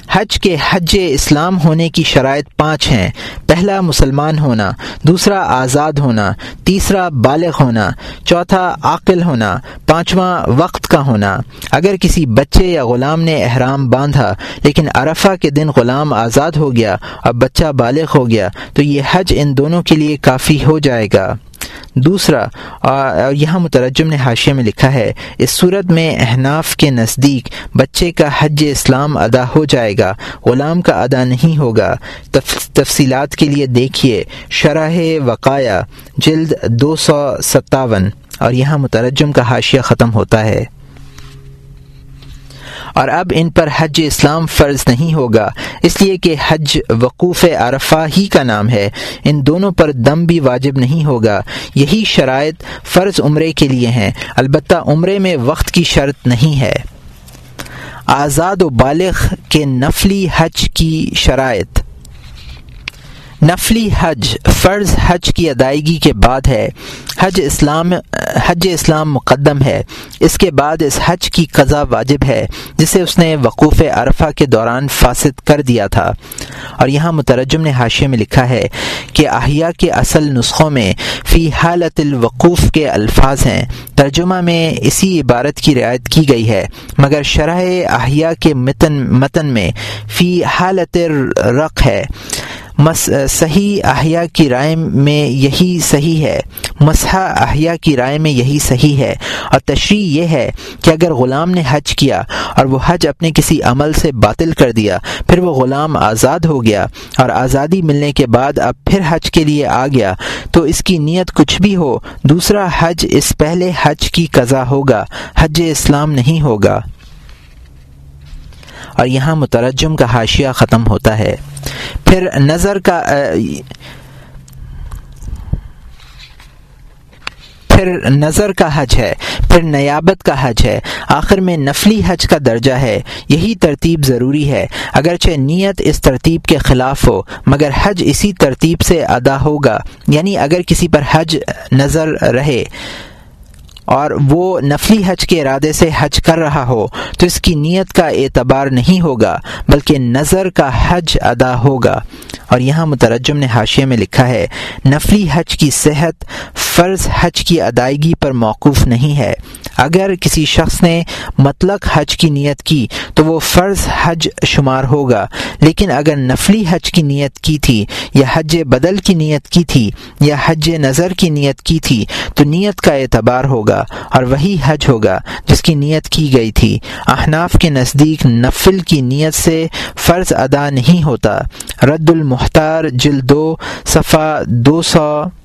حج کے حج اسلام ہونے کی شرائط پانچ ہیں۔ پہلا مسلمان ہونا، دوسرا آزاد ہونا، تیسرا بالغ ہونا، چوتھا عاقل ہونا، پانچواں وقت کا ہونا۔ اگر کسی بچے یا غلام نے احرام باندھا لیکن عرفہ کے دن غلام آزاد ہو گیا اور بچہ بالغ ہو گیا تو یہ حج ان دونوں کے لیے کافی ہو جائے گا۔ دوسرا، اور یہاں مترجم نے حاشیے میں لکھا ہے، اس صورت میں احناف کے نزدیک بچے کا حج اسلام ادا ہو جائے گا، غلام کا ادا نہیں ہوگا۔ تفصیلات کے لیے دیکھیے شرح وقایہ جلد دو سو ستاون، اور یہاں مترجم کا حاشیہ ختم ہوتا ہے۔ اور اب ان پر حج اسلام فرض نہیں ہوگا، اس لیے کہ حج وقوف عرفہ ہی کا نام ہے، ان دونوں پر دم بھی واجب نہیں ہوگا۔ یہی شرائط فرض عمرے کے لیے ہیں، البتہ عمرے میں وقت کی شرط نہیں ہے۔ آزاد و بالغ کے نفلی حج کی شرائط۔ نفلی حج فرض حج کی ادائیگی کے بعد ہے۔ حج اسلام حج اسلام مقدم ہے، اس کے بعد اس حج کی قضا واجب ہے جسے اس نے وقوف عرفہ کے دوران فاسد کر دیا تھا۔ اور یہاں مترجم نے حاشیے میں لکھا ہے کہ احیاء کے اصل نسخوں میں فی حالت الوقوف کے الفاظ ہیں، ترجمہ میں اسی عبارت کی رعایت کی گئی ہے، مگر شرح احیاء کے متن متن میں فی حالت الرق ہے۔ صحیح احیاء کی رائے میں یہی صحیح ہے، مصحح احیاء کی رائے میں یہی صحیح ہے، اور تشریح یہ ہے کہ اگر غلام نے حج کیا اور وہ حج اپنے کسی عمل سے باطل کر دیا، پھر وہ غلام آزاد ہو گیا اور آزادی ملنے کے بعد اب پھر حج کے لیے آ گیا، تو اس کی نیت کچھ بھی ہو، دوسرا حج اس پہلے حج کی قضا ہوگا، حج اسلام نہیں ہوگا۔ اور یہاں مترجم کا حاشیہ ختم ہوتا ہے۔ پھر نظر کا پھر نظر کا حج ہے، پھر نیابت کا حج ہے، آخر میں نفلی حج کا درجہ ہے۔ یہی ترتیب ضروری ہے، اگرچہ نیت اس ترتیب کے خلاف ہو مگر حج اسی ترتیب سے ادا ہوگا، یعنی اگر کسی پر حج نظر رہے اور وہ نفلی حج کے ارادے سے حج کر رہا ہو تو اس کی نیت کا اعتبار نہیں ہوگا بلکہ نظر کا حج ادا ہوگا۔ اور یہاں مترجم نے حاشیے میں لکھا ہے، نفلی حج کی صحت فرض حج کی ادائیگی پر موقوف نہیں ہے۔ اگر کسی شخص نے مطلق حج کی نیت کی تو وہ فرض حج شمار ہوگا، لیکن اگر نفلی حج کی نیت کی تھی یا حج بدل کی نیت کی تھی یا حج نظر کی نیت کی تھی تو نیت کا اعتبار ہوگا اور وہی حج ہوگا جس کی نیت کی گئی تھی۔ احناف کے نزدیک نفل کی نیت سے فرض ادا نہیں ہوتا۔ رد المختار جلد دو صفحہ دو سو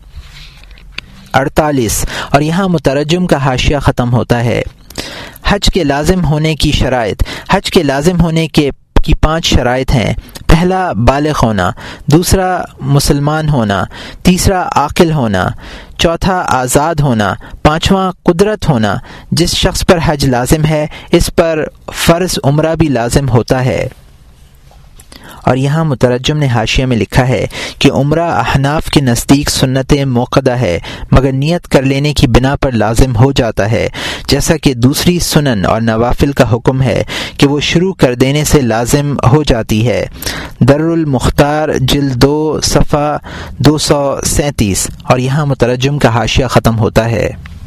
اڑتالیس، اور یہاں مترجم کا حاشیہ ختم ہوتا ہے۔ حج کے لازم ہونے کی شرائط۔ حج کے لازم ہونے کے کی پانچ شرائط ہیں۔ پہلا بالغ ہونا، دوسرا مسلمان ہونا، تیسرا عاقل ہونا، چوتھا آزاد ہونا، پانچواں قدرت ہونا۔ جس شخص پر حج لازم ہے اس پر فرض عمرہ بھی لازم ہوتا ہے۔ اور یہاں مترجم نے حاشیے میں لکھا ہے کہ عمرہ احناف کے نزدیک سنت موقدہ ہے مگر نیت کر لینے کی بنا پر لازم ہو جاتا ہے، جیسا کہ دوسری سنن اور نوافل کا حکم ہے کہ وہ شروع کر دینے سے لازم ہو جاتی ہے۔ در المختار جلد دو صفحہ دو سو سینتیس، اور یہاں مترجم کا حاشیہ ختم ہوتا ہے۔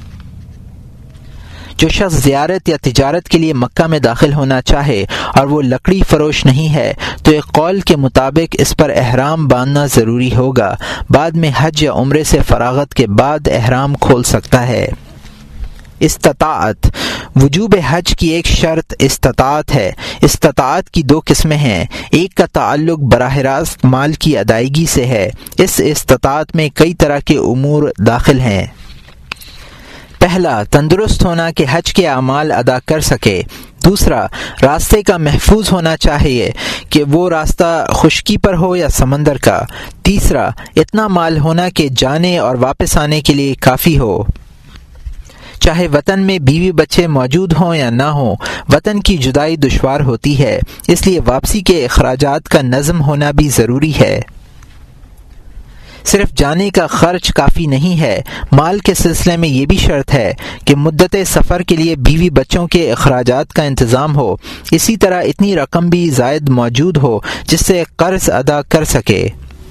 جو شخص زیارت یا تجارت کے لیے مکہ میں داخل ہونا چاہے اور وہ لکڑی فروش نہیں ہے تو ایک قول کے مطابق اس پر احرام باندھنا ضروری ہوگا، بعد میں حج یا عمرے سے فراغت کے بعد احرام کھول سکتا ہے۔ استطاعت۔ وجوب حج کی ایک شرط استطاعت ہے۔ استطاعت کی دو قسمیں ہیں، ایک کا تعلق براہ راست مال کی ادائیگی سے ہے۔ اس استطاعت میں کئی طرح کے امور داخل ہیں۔ پہلا، تندرست ہونا کہ حج کے اعمال ادا کر سکے۔ دوسرا، راستے کا محفوظ ہونا چاہیے کہ وہ راستہ خشکی پر ہو یا سمندر کا۔ تیسرا، اتنا مال ہونا کہ جانے اور واپس آنے کے لیے کافی ہو، چاہے وطن میں بیوی بچے موجود ہوں یا نہ ہوں۔ وطن کی جدائی دشوار ہوتی ہے، اس لیے واپسی کے اخراجات کا نظم ہونا بھی ضروری ہے۔ صرف جانے کا خرچ کافی نہیں ہے، مال کے سلسلے میں یہ بھی شرط ہے کہ مدت سفر کے لیے بیوی بچوں کے اخراجات کا انتظام ہو، اسی طرح اتنی رقم بھی زائد موجود ہو جس سے قرض ادا کر سکے۔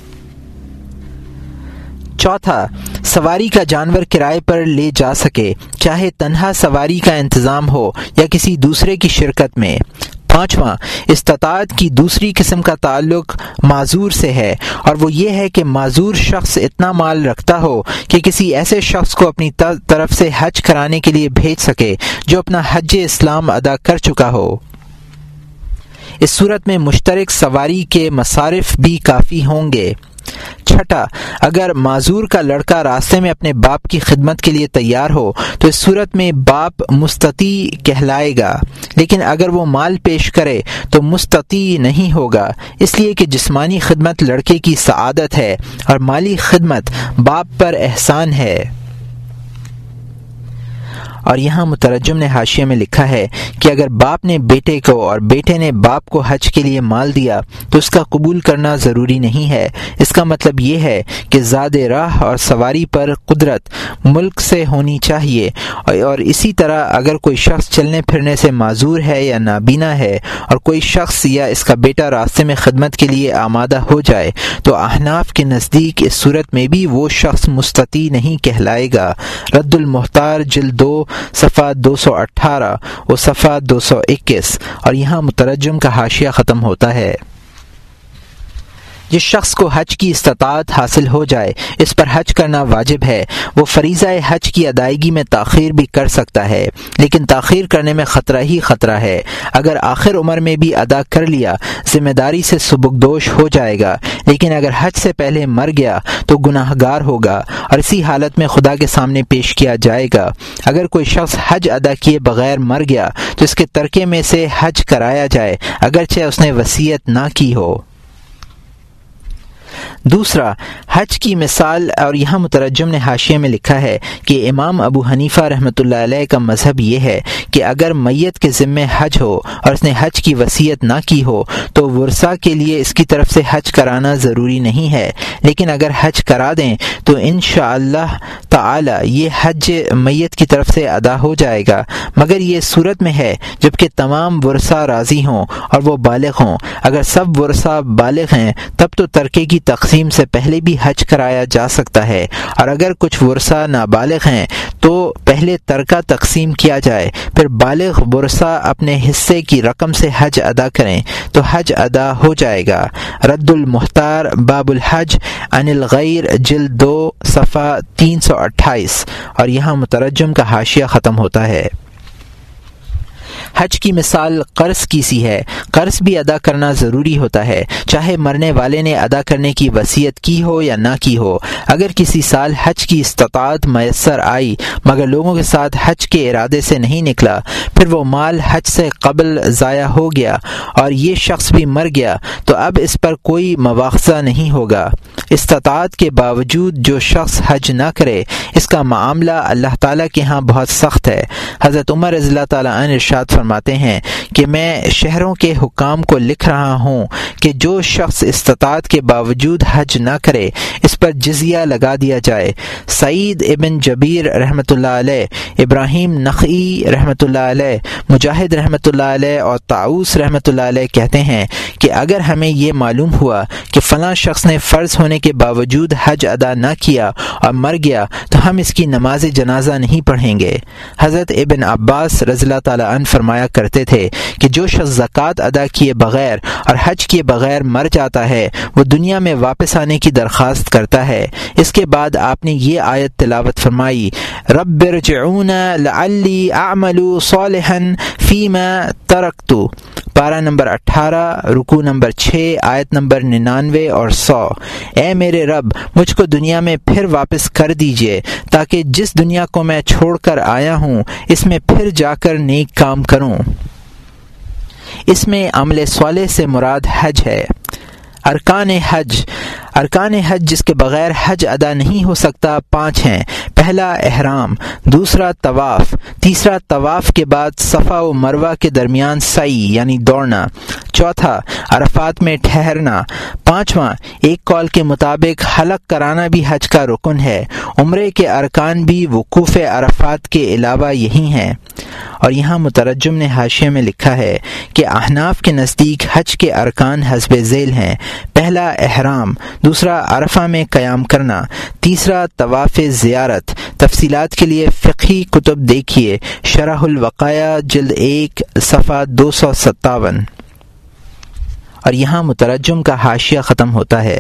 چوتھا، سواری کا جانور کرائے پر لے جا سکے، چاہے تنہا سواری کا انتظام ہو یا کسی دوسرے کی شرکت میں۔ پانچواں، استطاعت کی دوسری قسم کا تعلق معذور سے ہے، اور وہ یہ ہے کہ معذور شخص اتنا مال رکھتا ہو کہ کسی ایسے شخص کو اپنی طرف سے حج کرانے کے لیے بھیج سکے جو اپنا حج اسلام ادا کر چکا ہو۔ اس صورت میں مشترک سواری کے مصارف بھی کافی ہوں گے۔ چھٹا، اگر معذور کا لڑکا راستے میں اپنے باپ کی خدمت کے لیے تیار ہو تو اس صورت میں باپ مستطیع کہلائے گا، لیکن اگر وہ مال پیش کرے تو مستطیع نہیں ہوگا، اس لیے کہ جسمانی خدمت لڑکے کی سعادت ہے اور مالی خدمت باپ پر احسان ہے۔ اور یہاں مترجم نے حاشیے میں لکھا ہے کہ اگر باپ نے بیٹے کو اور بیٹے نے باپ کو حج کے لیے مال دیا تو اس کا قبول کرنا ضروری نہیں ہے۔ اس کا مطلب یہ ہے کہ زاد راہ اور سواری پر قدرت ملک سے ہونی چاہیے، اور اسی طرح اگر کوئی شخص چلنے پھرنے سے معذور ہے یا نابینا ہے اور کوئی شخص یا اس کا بیٹا راستے میں خدمت کے لیے آمادہ ہو جائے تو احناف کے نزدیک اس صورت میں بھی وہ شخص مستطیع نہیں کہلائے گا۔ رد المختار جلد دو صفحہ دو سو اٹھارہ و صفحہ دو سو اکیس۔ اور یہاں مترجم کا حاشیہ ختم ہوتا ہے۔ جس شخص کو حج کی استطاعت حاصل ہو جائے اس پر حج کرنا واجب ہے، وہ فریضہ حج کی ادائیگی میں تاخیر بھی کر سکتا ہے، لیکن تاخیر کرنے میں خطرہ ہی خطرہ ہے۔ اگر آخر عمر میں بھی ادا کر لیا ذمہ داری سے سبکدوش ہو جائے گا، لیکن اگر حج سے پہلے مر گیا تو گناہ گار ہوگا اور اسی حالت میں خدا کے سامنے پیش کیا جائے گا۔ اگر کوئی شخص حج ادا کیے بغیر مر گیا تو اس کے ترکے میں سے حج کرایا جائے، اگرچہ اس نے وصیت نہ کی ہو۔ دوسرا، حج کی مثال، اور یہاں مترجم نے حاشیے میں لکھا ہے کہ امام ابو حنیفہ رحمۃ اللہ علیہ کا مذہب یہ ہے کہ اگر میت کے ذمے حج ہو اور اس نے حج کی وصیت نہ کی ہو تو ورثہ کے لیے اس کی طرف سے حج کرانا ضروری نہیں ہے، لیکن اگر حج کرا دیں تو انشاءاللہ تعالی یہ حج میت کی طرف سے ادا ہو جائے گا، مگر یہ صورت میں ہے جبکہ تمام ورثہ راضی ہوں اور وہ بالغ ہوں۔ اگر سب ورثہ بالغ ہیں تب تو ترکے کی تقسیم سے پہلے بھی حج کرایا جا سکتا ہے، اور اگر کچھ ورثہ نابالغ ہیں تو پہلے ترکہ تقسیم کیا جائے، پھر بالغ ورثہ اپنے حصے کی رقم سے حج ادا کریں تو حج ادا ہو جائے گا۔ رد المختار باب الحج عن الغیر جلد دو صفحہ تین سو اٹھائیس۔ اور یہاں مترجم کا حاشیہ ختم ہوتا ہے۔ حج کی مثال قرض کی سی ہے، قرض بھی ادا کرنا ضروری ہوتا ہے، چاہے مرنے والے نے ادا کرنے کی وصیت کی ہو یا نہ کی ہو۔ اگر کسی سال حج کی استطاعت میسر آئی مگر لوگوں کے ساتھ حج کے ارادے سے نہیں نکلا، پھر وہ مال حج سے قبل ضائع ہو گیا اور یہ شخص بھی مر گیا تو اب اس پر کوئی مواخذہ نہیں ہوگا۔ استطاعت کے باوجود جو شخص حج نہ کرے اس کا معاملہ اللہ تعالیٰ کے ہاں بہت سخت ہے۔ حضرت عمر رضی اللہ تعالیٰ عنہ ارشاد فرماتے ہیں کہ میں شہروں کے حکام کو لکھ رہا ہوں کہ جو شخص استطاعت کے باوجود حج نہ کرے اس پر جزیہ لگا دیا جائے۔ سعید ابن جبیر رحمۃ اللہ علیہ، ابراہیم نخعی رحمۃ اللہ علیہ، مجاہد رحمۃ اللہ علیہ اور طاؤس رحمۃ اللہ علیہ کہتے ہیں کہ اگر ہمیں یہ معلوم ہوا کہ فلاں شخص نے فرض ہونے کے باوجود حج ادا نہ کیا اور مر گیا تو ہم اس کی نماز جنازہ نہیں پڑھیں گے۔ حضرت ابن عباس رضی اللہ تعالیٰ عنہ فرمایا کرتے تھے کہ جو شخص زکوٰۃ ادا کیے بغیر اور حج کیے بغیر مر جاتا ہے وہ دنیا میں واپس آنے کی درخواست کرتا ہے۔ اس کے بعد آپ نے یہ آیت تلاوت فرمائی، رب ارجعون لعلی اعمل صالحا فیما ترکت، پارہ نمبر اٹھارہ، رکوع نمبر چھ، آیت نمبر ننانوے اور سو۔ اے میرے رب، مجھ کو دنیا میں پھر واپس کر دیجئے تاکہ جس دنیا کو میں چھوڑ کر آیا ہوں اس میں پھر جا کر نیک کام کروں۔ اس میں عمل صالح سے مراد حج ہے۔ ارکان حج، ارکان حج جس کے بغیر حج ادا نہیں ہو سکتا پانچ ہیں۔ پہلا احرام، دوسرا طواف، تیسرا طواف کے بعد صفا و مروہ کے درمیان سعی یعنی دوڑنا، چوتھا عرفات میں ٹھہرنا، پانچواں ایک قول کے مطابق حلق کرانا بھی حج کا رکن ہے۔ عمرے کے ارکان بھی وقوف عرفات کے علاوہ یہی ہیں۔ اور یہاں مترجم نے حاشیے میں لکھا ہے کہ احناف کے نزدیک حج کے ارکان حسب ذیل ہیں۔ پہلا احرام، دوسرا عرفہ میں قیام کرنا، تیسرا طواف زیارت۔ تفصیلات کے لیے فقہی کتب دیکھیے شرح الوقایہ جلد ایک صفحہ دو سو ستاون۔ اور یہاں مترجم کا حاشیہ ختم ہوتا ہے۔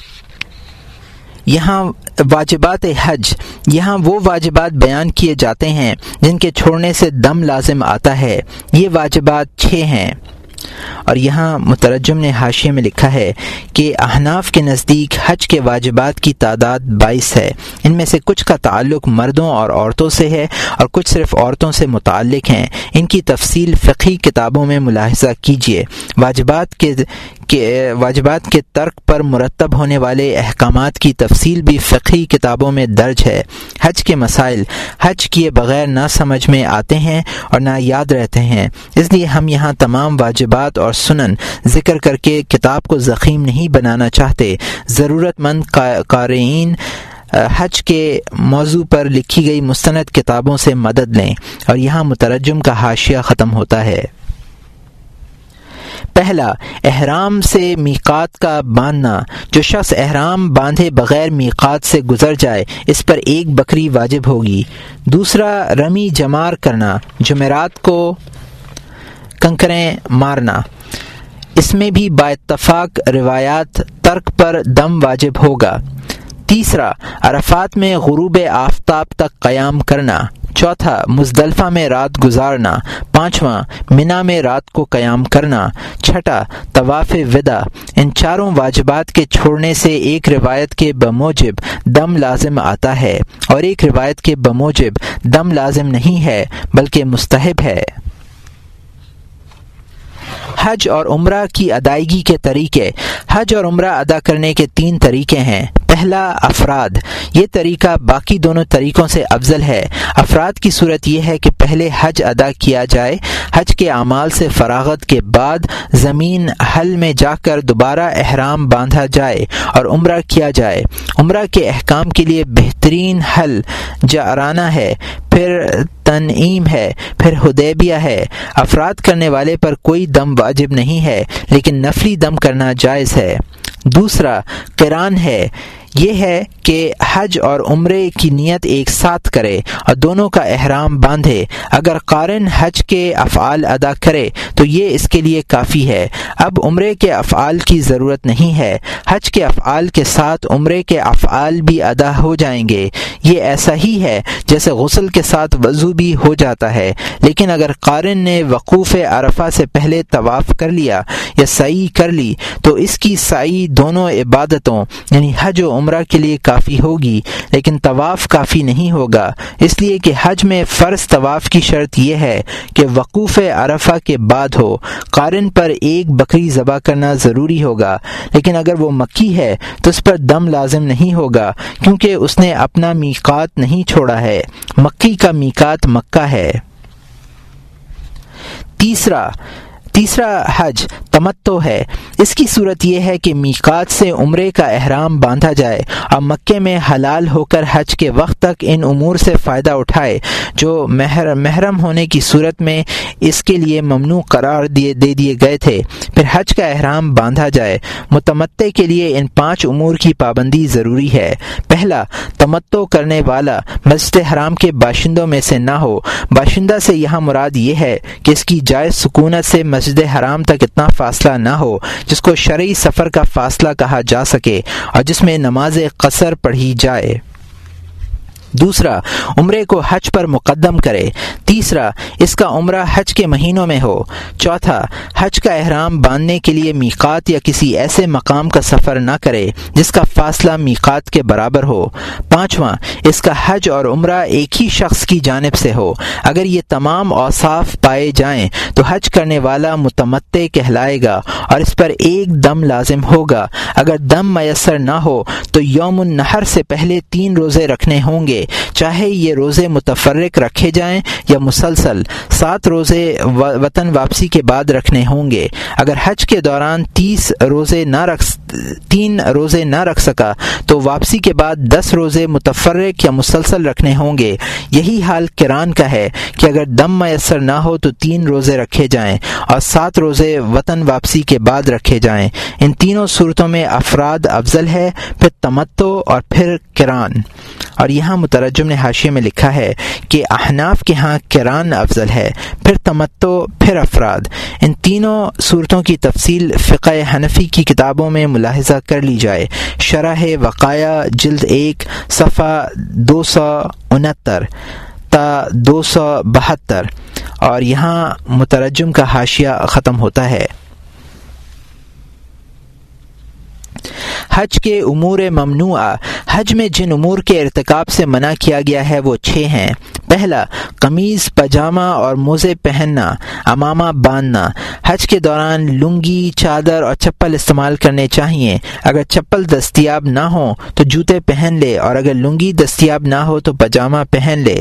یہاں واجبات حج، یہاں وہ واجبات بیان کیے جاتے ہیں جن کے چھوڑنے سے دم لازم آتا ہے۔ یہ واجبات چھ ہیں۔ اور یہاں مترجم نے حاشیے میں لکھا ہے کہ احناف کے نزدیک حج کے واجبات کی تعداد بائیس ہے۔ ان میں سے کچھ کا تعلق مردوں اور عورتوں سے ہے اور کچھ صرف عورتوں سے متعلق ہیں۔ ان کی تفصیل فقہی کتابوں میں ملاحظہ کیجیے۔ واجبات کے کہ واجبات کے ترک پر مرتب ہونے والے احکامات کی تفصیل بھی فقہی کتابوں میں درج ہے۔ حج کے مسائل حج کیے بغیر نہ سمجھ میں آتے ہیں اور نہ یاد رہتے ہیں، اس لیے ہم یہاں تمام واجبات اور سنن ذکر کر کے کتاب کو ضخیم نہیں بنانا چاہتے۔ ضرورت مند قارئین حج کے موضوع پر لکھی گئی مستند کتابوں سے مدد لیں۔ اور یہاں مترجم کا حاشیہ ختم ہوتا ہے۔ پہلا، احرام سے میقات کا باندھنا۔ جو شخص احرام باندھے بغیر میقات سے گزر جائے اس پر ایک بکری واجب ہوگی۔ دوسرا، رمی جمار کرنا، جمعرات کو کنکریں مارنا، اس میں بھی با اتفاق روایات ترک پر دم واجب ہوگا۔ تیسرا، عرفات میں غروب آفتاب تک قیام کرنا۔ چوتھا، مزدلفہ میں رات گزارنا۔ پانچواں، منا میں رات کو قیام کرنا۔ چھٹا، طواف وداع۔ ان چاروں واجبات کے چھوڑنے سے ایک روایت کے بموجب دم لازم آتا ہے اور ایک روایت کے بموجب دم لازم نہیں ہے بلکہ مستحب ہے۔ حج اور عمرہ کی ادائیگی کے طریقے۔ حج اور عمرہ ادا کرنے کے تین طریقے ہیں۔ پہلا، افراد۔ یہ طریقہ باقی دونوں طریقوں سے افضل ہے۔ افراد کی صورت یہ ہے کہ پہلے حج ادا کیا جائے، حج کے اعمال سے فراغت کے بعد زمین حل میں جا کر دوبارہ احرام باندھا جائے اور عمرہ کیا جائے۔ عمرہ کے احکام کے لیے بہترین حل جعرانہ ہے، پھر تنعیم ہے، پھر حدیبیہ ہے۔ افراد کرنے والے پر کوئی دم واجب نہیں ہے لیکن نفلی دم کرنا جائز ہے۔ دوسرا، قران ہے۔ یہ ہے کہ حج اور عمرے کی نیت ایک ساتھ کرے اور دونوں کا احرام باندھے۔ اگر قارن حج کے افعال ادا کرے تو یہ اس کے لیے کافی ہے۔ اب عمرے کے افعال کی ضرورت نہیں ہے۔ حج کے افعال کے ساتھ عمرے کے افعال بھی ادا ہو جائیں گے۔ یہ ایسا ہی ہے جیسے غسل کے ساتھ وضو بھی ہو جاتا ہے، لیکن اگر قارن نے وقوف عرفہ سے پہلے طواف کر لیا یا سعی کر لی تو اس کی سعی دونوں عبادتوں یعنی حج و عمرہ کے لیے کافی ہوگی، لیکن طواف کافی نہیں ہوگا، اس لیے کہ حج میں فرض طواف کی شرط یہ ہے کہ وقوف عرفہ کے بعد ہو۔ قارن پر ایک بکری ذبح کرنا ضروری ہوگا، لیکن اگر وہ مکی ہے تو اس پر دم لازم نہیں ہوگا کیونکہ اس نے اپنا میقات نہیں چھوڑا ہے۔ مکی کا میقات مکہ ہے۔ تیسرا تیسرا حج تمتع ہے۔ اس کی صورت یہ ہے کہ میقات سے عمرے کا احرام باندھا جائے اور مکے میں حلال ہو کر حج کے وقت تک ان امور سے فائدہ اٹھائے جو محرم ہونے کی صورت میں اس کے لیے ممنوع قرار دیے دے دیے گئے تھے، پھر حج کا احرام باندھا جائے۔ متمتع کے لیے ان پانچ امور کی پابندی ضروری ہے۔ پہلا، تمتع کرنے والا مسجد حرام کے باشندوں میں سے نہ ہو۔ باشندہ سے یہاں مراد یہ ہے کہ اس کی جائز سکونت سے مسجد حرام تک اتنا فاصلہ نہ ہو جس کو شرعی سفر کا فاصلہ کہا جا سکے اور جس میں نماز قصر پڑھی جائے۔ دوسرا، عمرے کو حج پر مقدم کرے۔ تیسرا، اس کا عمرہ حج کے مہینوں میں ہو۔ چوتھا، حج کا احرام باندھنے کے لیے میقات یا کسی ایسے مقام کا سفر نہ کرے جس کا فاصلہ میقات کے برابر ہو۔ پانچواں، اس کا حج اور عمرہ ایک ہی شخص کی جانب سے ہو۔ اگر یہ تمام اوصاف پائے جائیں تو حج کرنے والا متمتع کہلائے گا اور اس پر ایک دم لازم ہوگا۔ اگر دم میسر نہ ہو تو یوم النحر سے پہلے تین روزے رکھنے ہوں گے، چاہے یہ روزے متفرق رکھے جائیں یا مسلسل۔ سات روزے وطن واپسی کے بعد رکھنے ہوں گے۔ اگر حج کے دوران تیس روزے نہ رکھ تین روزے نہ رکھ سکا تو واپسی کے بعد دس روزے متفرق یا مسلسل رکھنے ہوں گے۔ یہی حال قران کا ہے کہ اگر دم میسر نہ ہو تو تین روزے رکھے جائیں اور سات روزے وطن واپسی کے بعد رکھے جائیں۔ ان تینوں صورتوں میں افراد افضل ہے، پھر تمتع اور پھر قران۔ اور یہاں مترجم نے حاشیے میں لکھا ہے کہ احناف کے ہاں قران افضل ہے، پھر تمتع، پھر افراد۔ ان تینوں صورتوں کی تفصیل فقہ حنفی کی کتابوں میں ملاحظہ کر لی جائے۔ شرح وقایہ جلد ایک صفحہ دو سو انہتر تا دو سو بہتر۔ اور یہاں مترجم کا حاشیہ ختم ہوتا ہے۔ حج کے امور ممنوعہ، حج میں جن امور کے ارتکاب سے منع کیا گیا ہے وہ چھ ہیں۔ پہلا، قمیض، پاجامہ اور موزے پہننا، عمامہ باندھنا۔ حج کے دوران لنگی، چادر اور چپل استعمال کرنے چاہیے۔ اگر چپل دستیاب نہ ہو تو جوتے پہن لے، اور اگر لنگی دستیاب نہ ہو تو پاجامہ پہن لے۔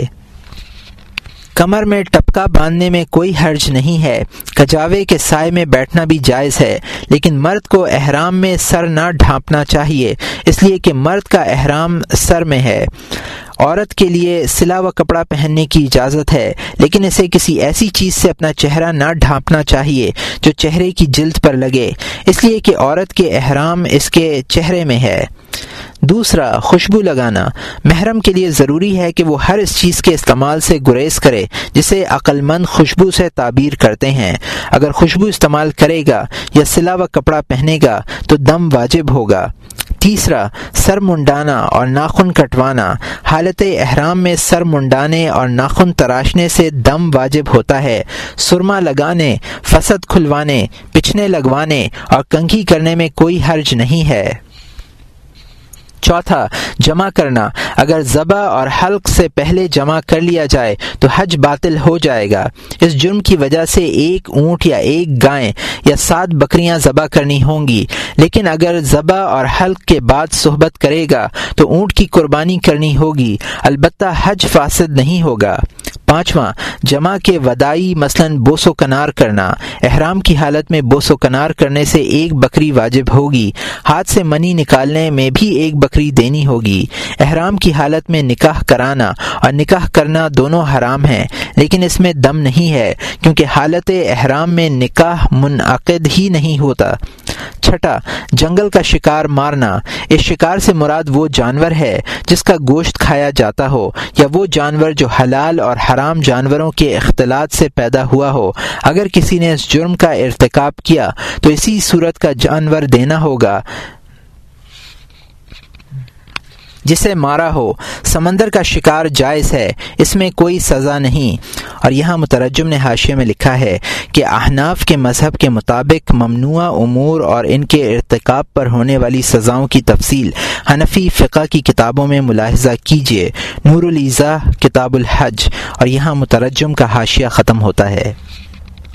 کمر میں ٹپکا باندھنے میں کوئی حرج نہیں ہے۔ کجاوے کے سائے میں بیٹھنا بھی جائز ہے، لیکن مرد کو احرام میں سر نہ ڈھانپنا چاہیے، اس لیے کہ مرد کا احرام سر میں ہے۔ عورت کے لیے سلا و کپڑا پہننے کی اجازت ہے، لیکن اسے کسی ایسی چیز سے اپنا چہرہ نہ ڈھانپنا چاہیے جو چہرے کی جلد پر لگے، اس لیے کہ عورت کے احرام اس کے چہرے میں ہے۔ دوسرا، خوشبو لگانا۔ محرم کے لیے ضروری ہے کہ وہ ہر اس چیز کے استعمال سے گریز کرے جسے عقل مند خوشبو سے تعبیر کرتے ہیں۔ اگر خوشبو استعمال کرے گا یا سلا و کپڑا پہنے گا تو دم واجب ہوگا۔ تیسرا، سر منڈانا اور ناخن کٹوانا۔ حالت احرام میں سر منڈانے اور ناخن تراشنے سے دم واجب ہوتا ہے۔ سرما لگانے، فسد کھلوانے، پچھنے لگوانے اور کنگھی کرنے میں کوئی حرج نہیں ہے۔ چوتھا، جمع کرنا۔ اگر ذبح اور حلق سے پہلے جمع کر لیا جائے تو حج باطل ہو جائے گا۔ اس جرم کی وجہ سے ایک اونٹ یا ایک گائے یا سات بکریاں ذبح کرنی ہوں گی، لیکن اگر ذبح اور حلق کے بعد صحبت کرے گا تو اونٹ کی قربانی کرنی ہوگی، البتہ حج فاسد نہیں ہوگا۔ پانچواں، جمع کے ودائی مثلاً بوس و کنار کرنا۔ احرام کی حالت میں بوس و کنار کرنے سے ایک بکری واجب ہوگی۔ ہاتھ سے منی نکالنے میں بھی ایک بکری دینی ہوگی۔ احرام کی حالت میں نکاح کرانا اور نکاح کرنا دونوں حرام ہیں، لیکن اس میں دم نہیں ہے کیونکہ حالت احرام میں نکاح منعقد ہی نہیں ہوتا۔ چھٹا، جنگل کا شکار مارنا۔ اس شکار سے مراد وہ جانور ہے جس کا گوشت کھایا جاتا ہو، یا وہ جانور جو حلال اور حرام جانوروں کے اختلاط سے پیدا ہوا ہو۔ اگر کسی نے اس جرم کا ارتکاب کیا تو اسی صورت کا جانور دینا ہوگا جسے مارا ہو۔ سمندر کا شکار جائز ہے، اس میں کوئی سزا نہیں۔ اور یہاں مترجم نے حاشیے میں لکھا ہے کہ احناف کے مذہب کے مطابق ممنوع امور اور ان کے ارتکاب پر ہونے والی سزاؤں کی تفصیل حنفی فقہ کی کتابوں میں ملاحظہ کیجیے۔ نور الایضاح کتاب الحج۔ اور یہاں مترجم کا حاشیہ ختم ہوتا ہے۔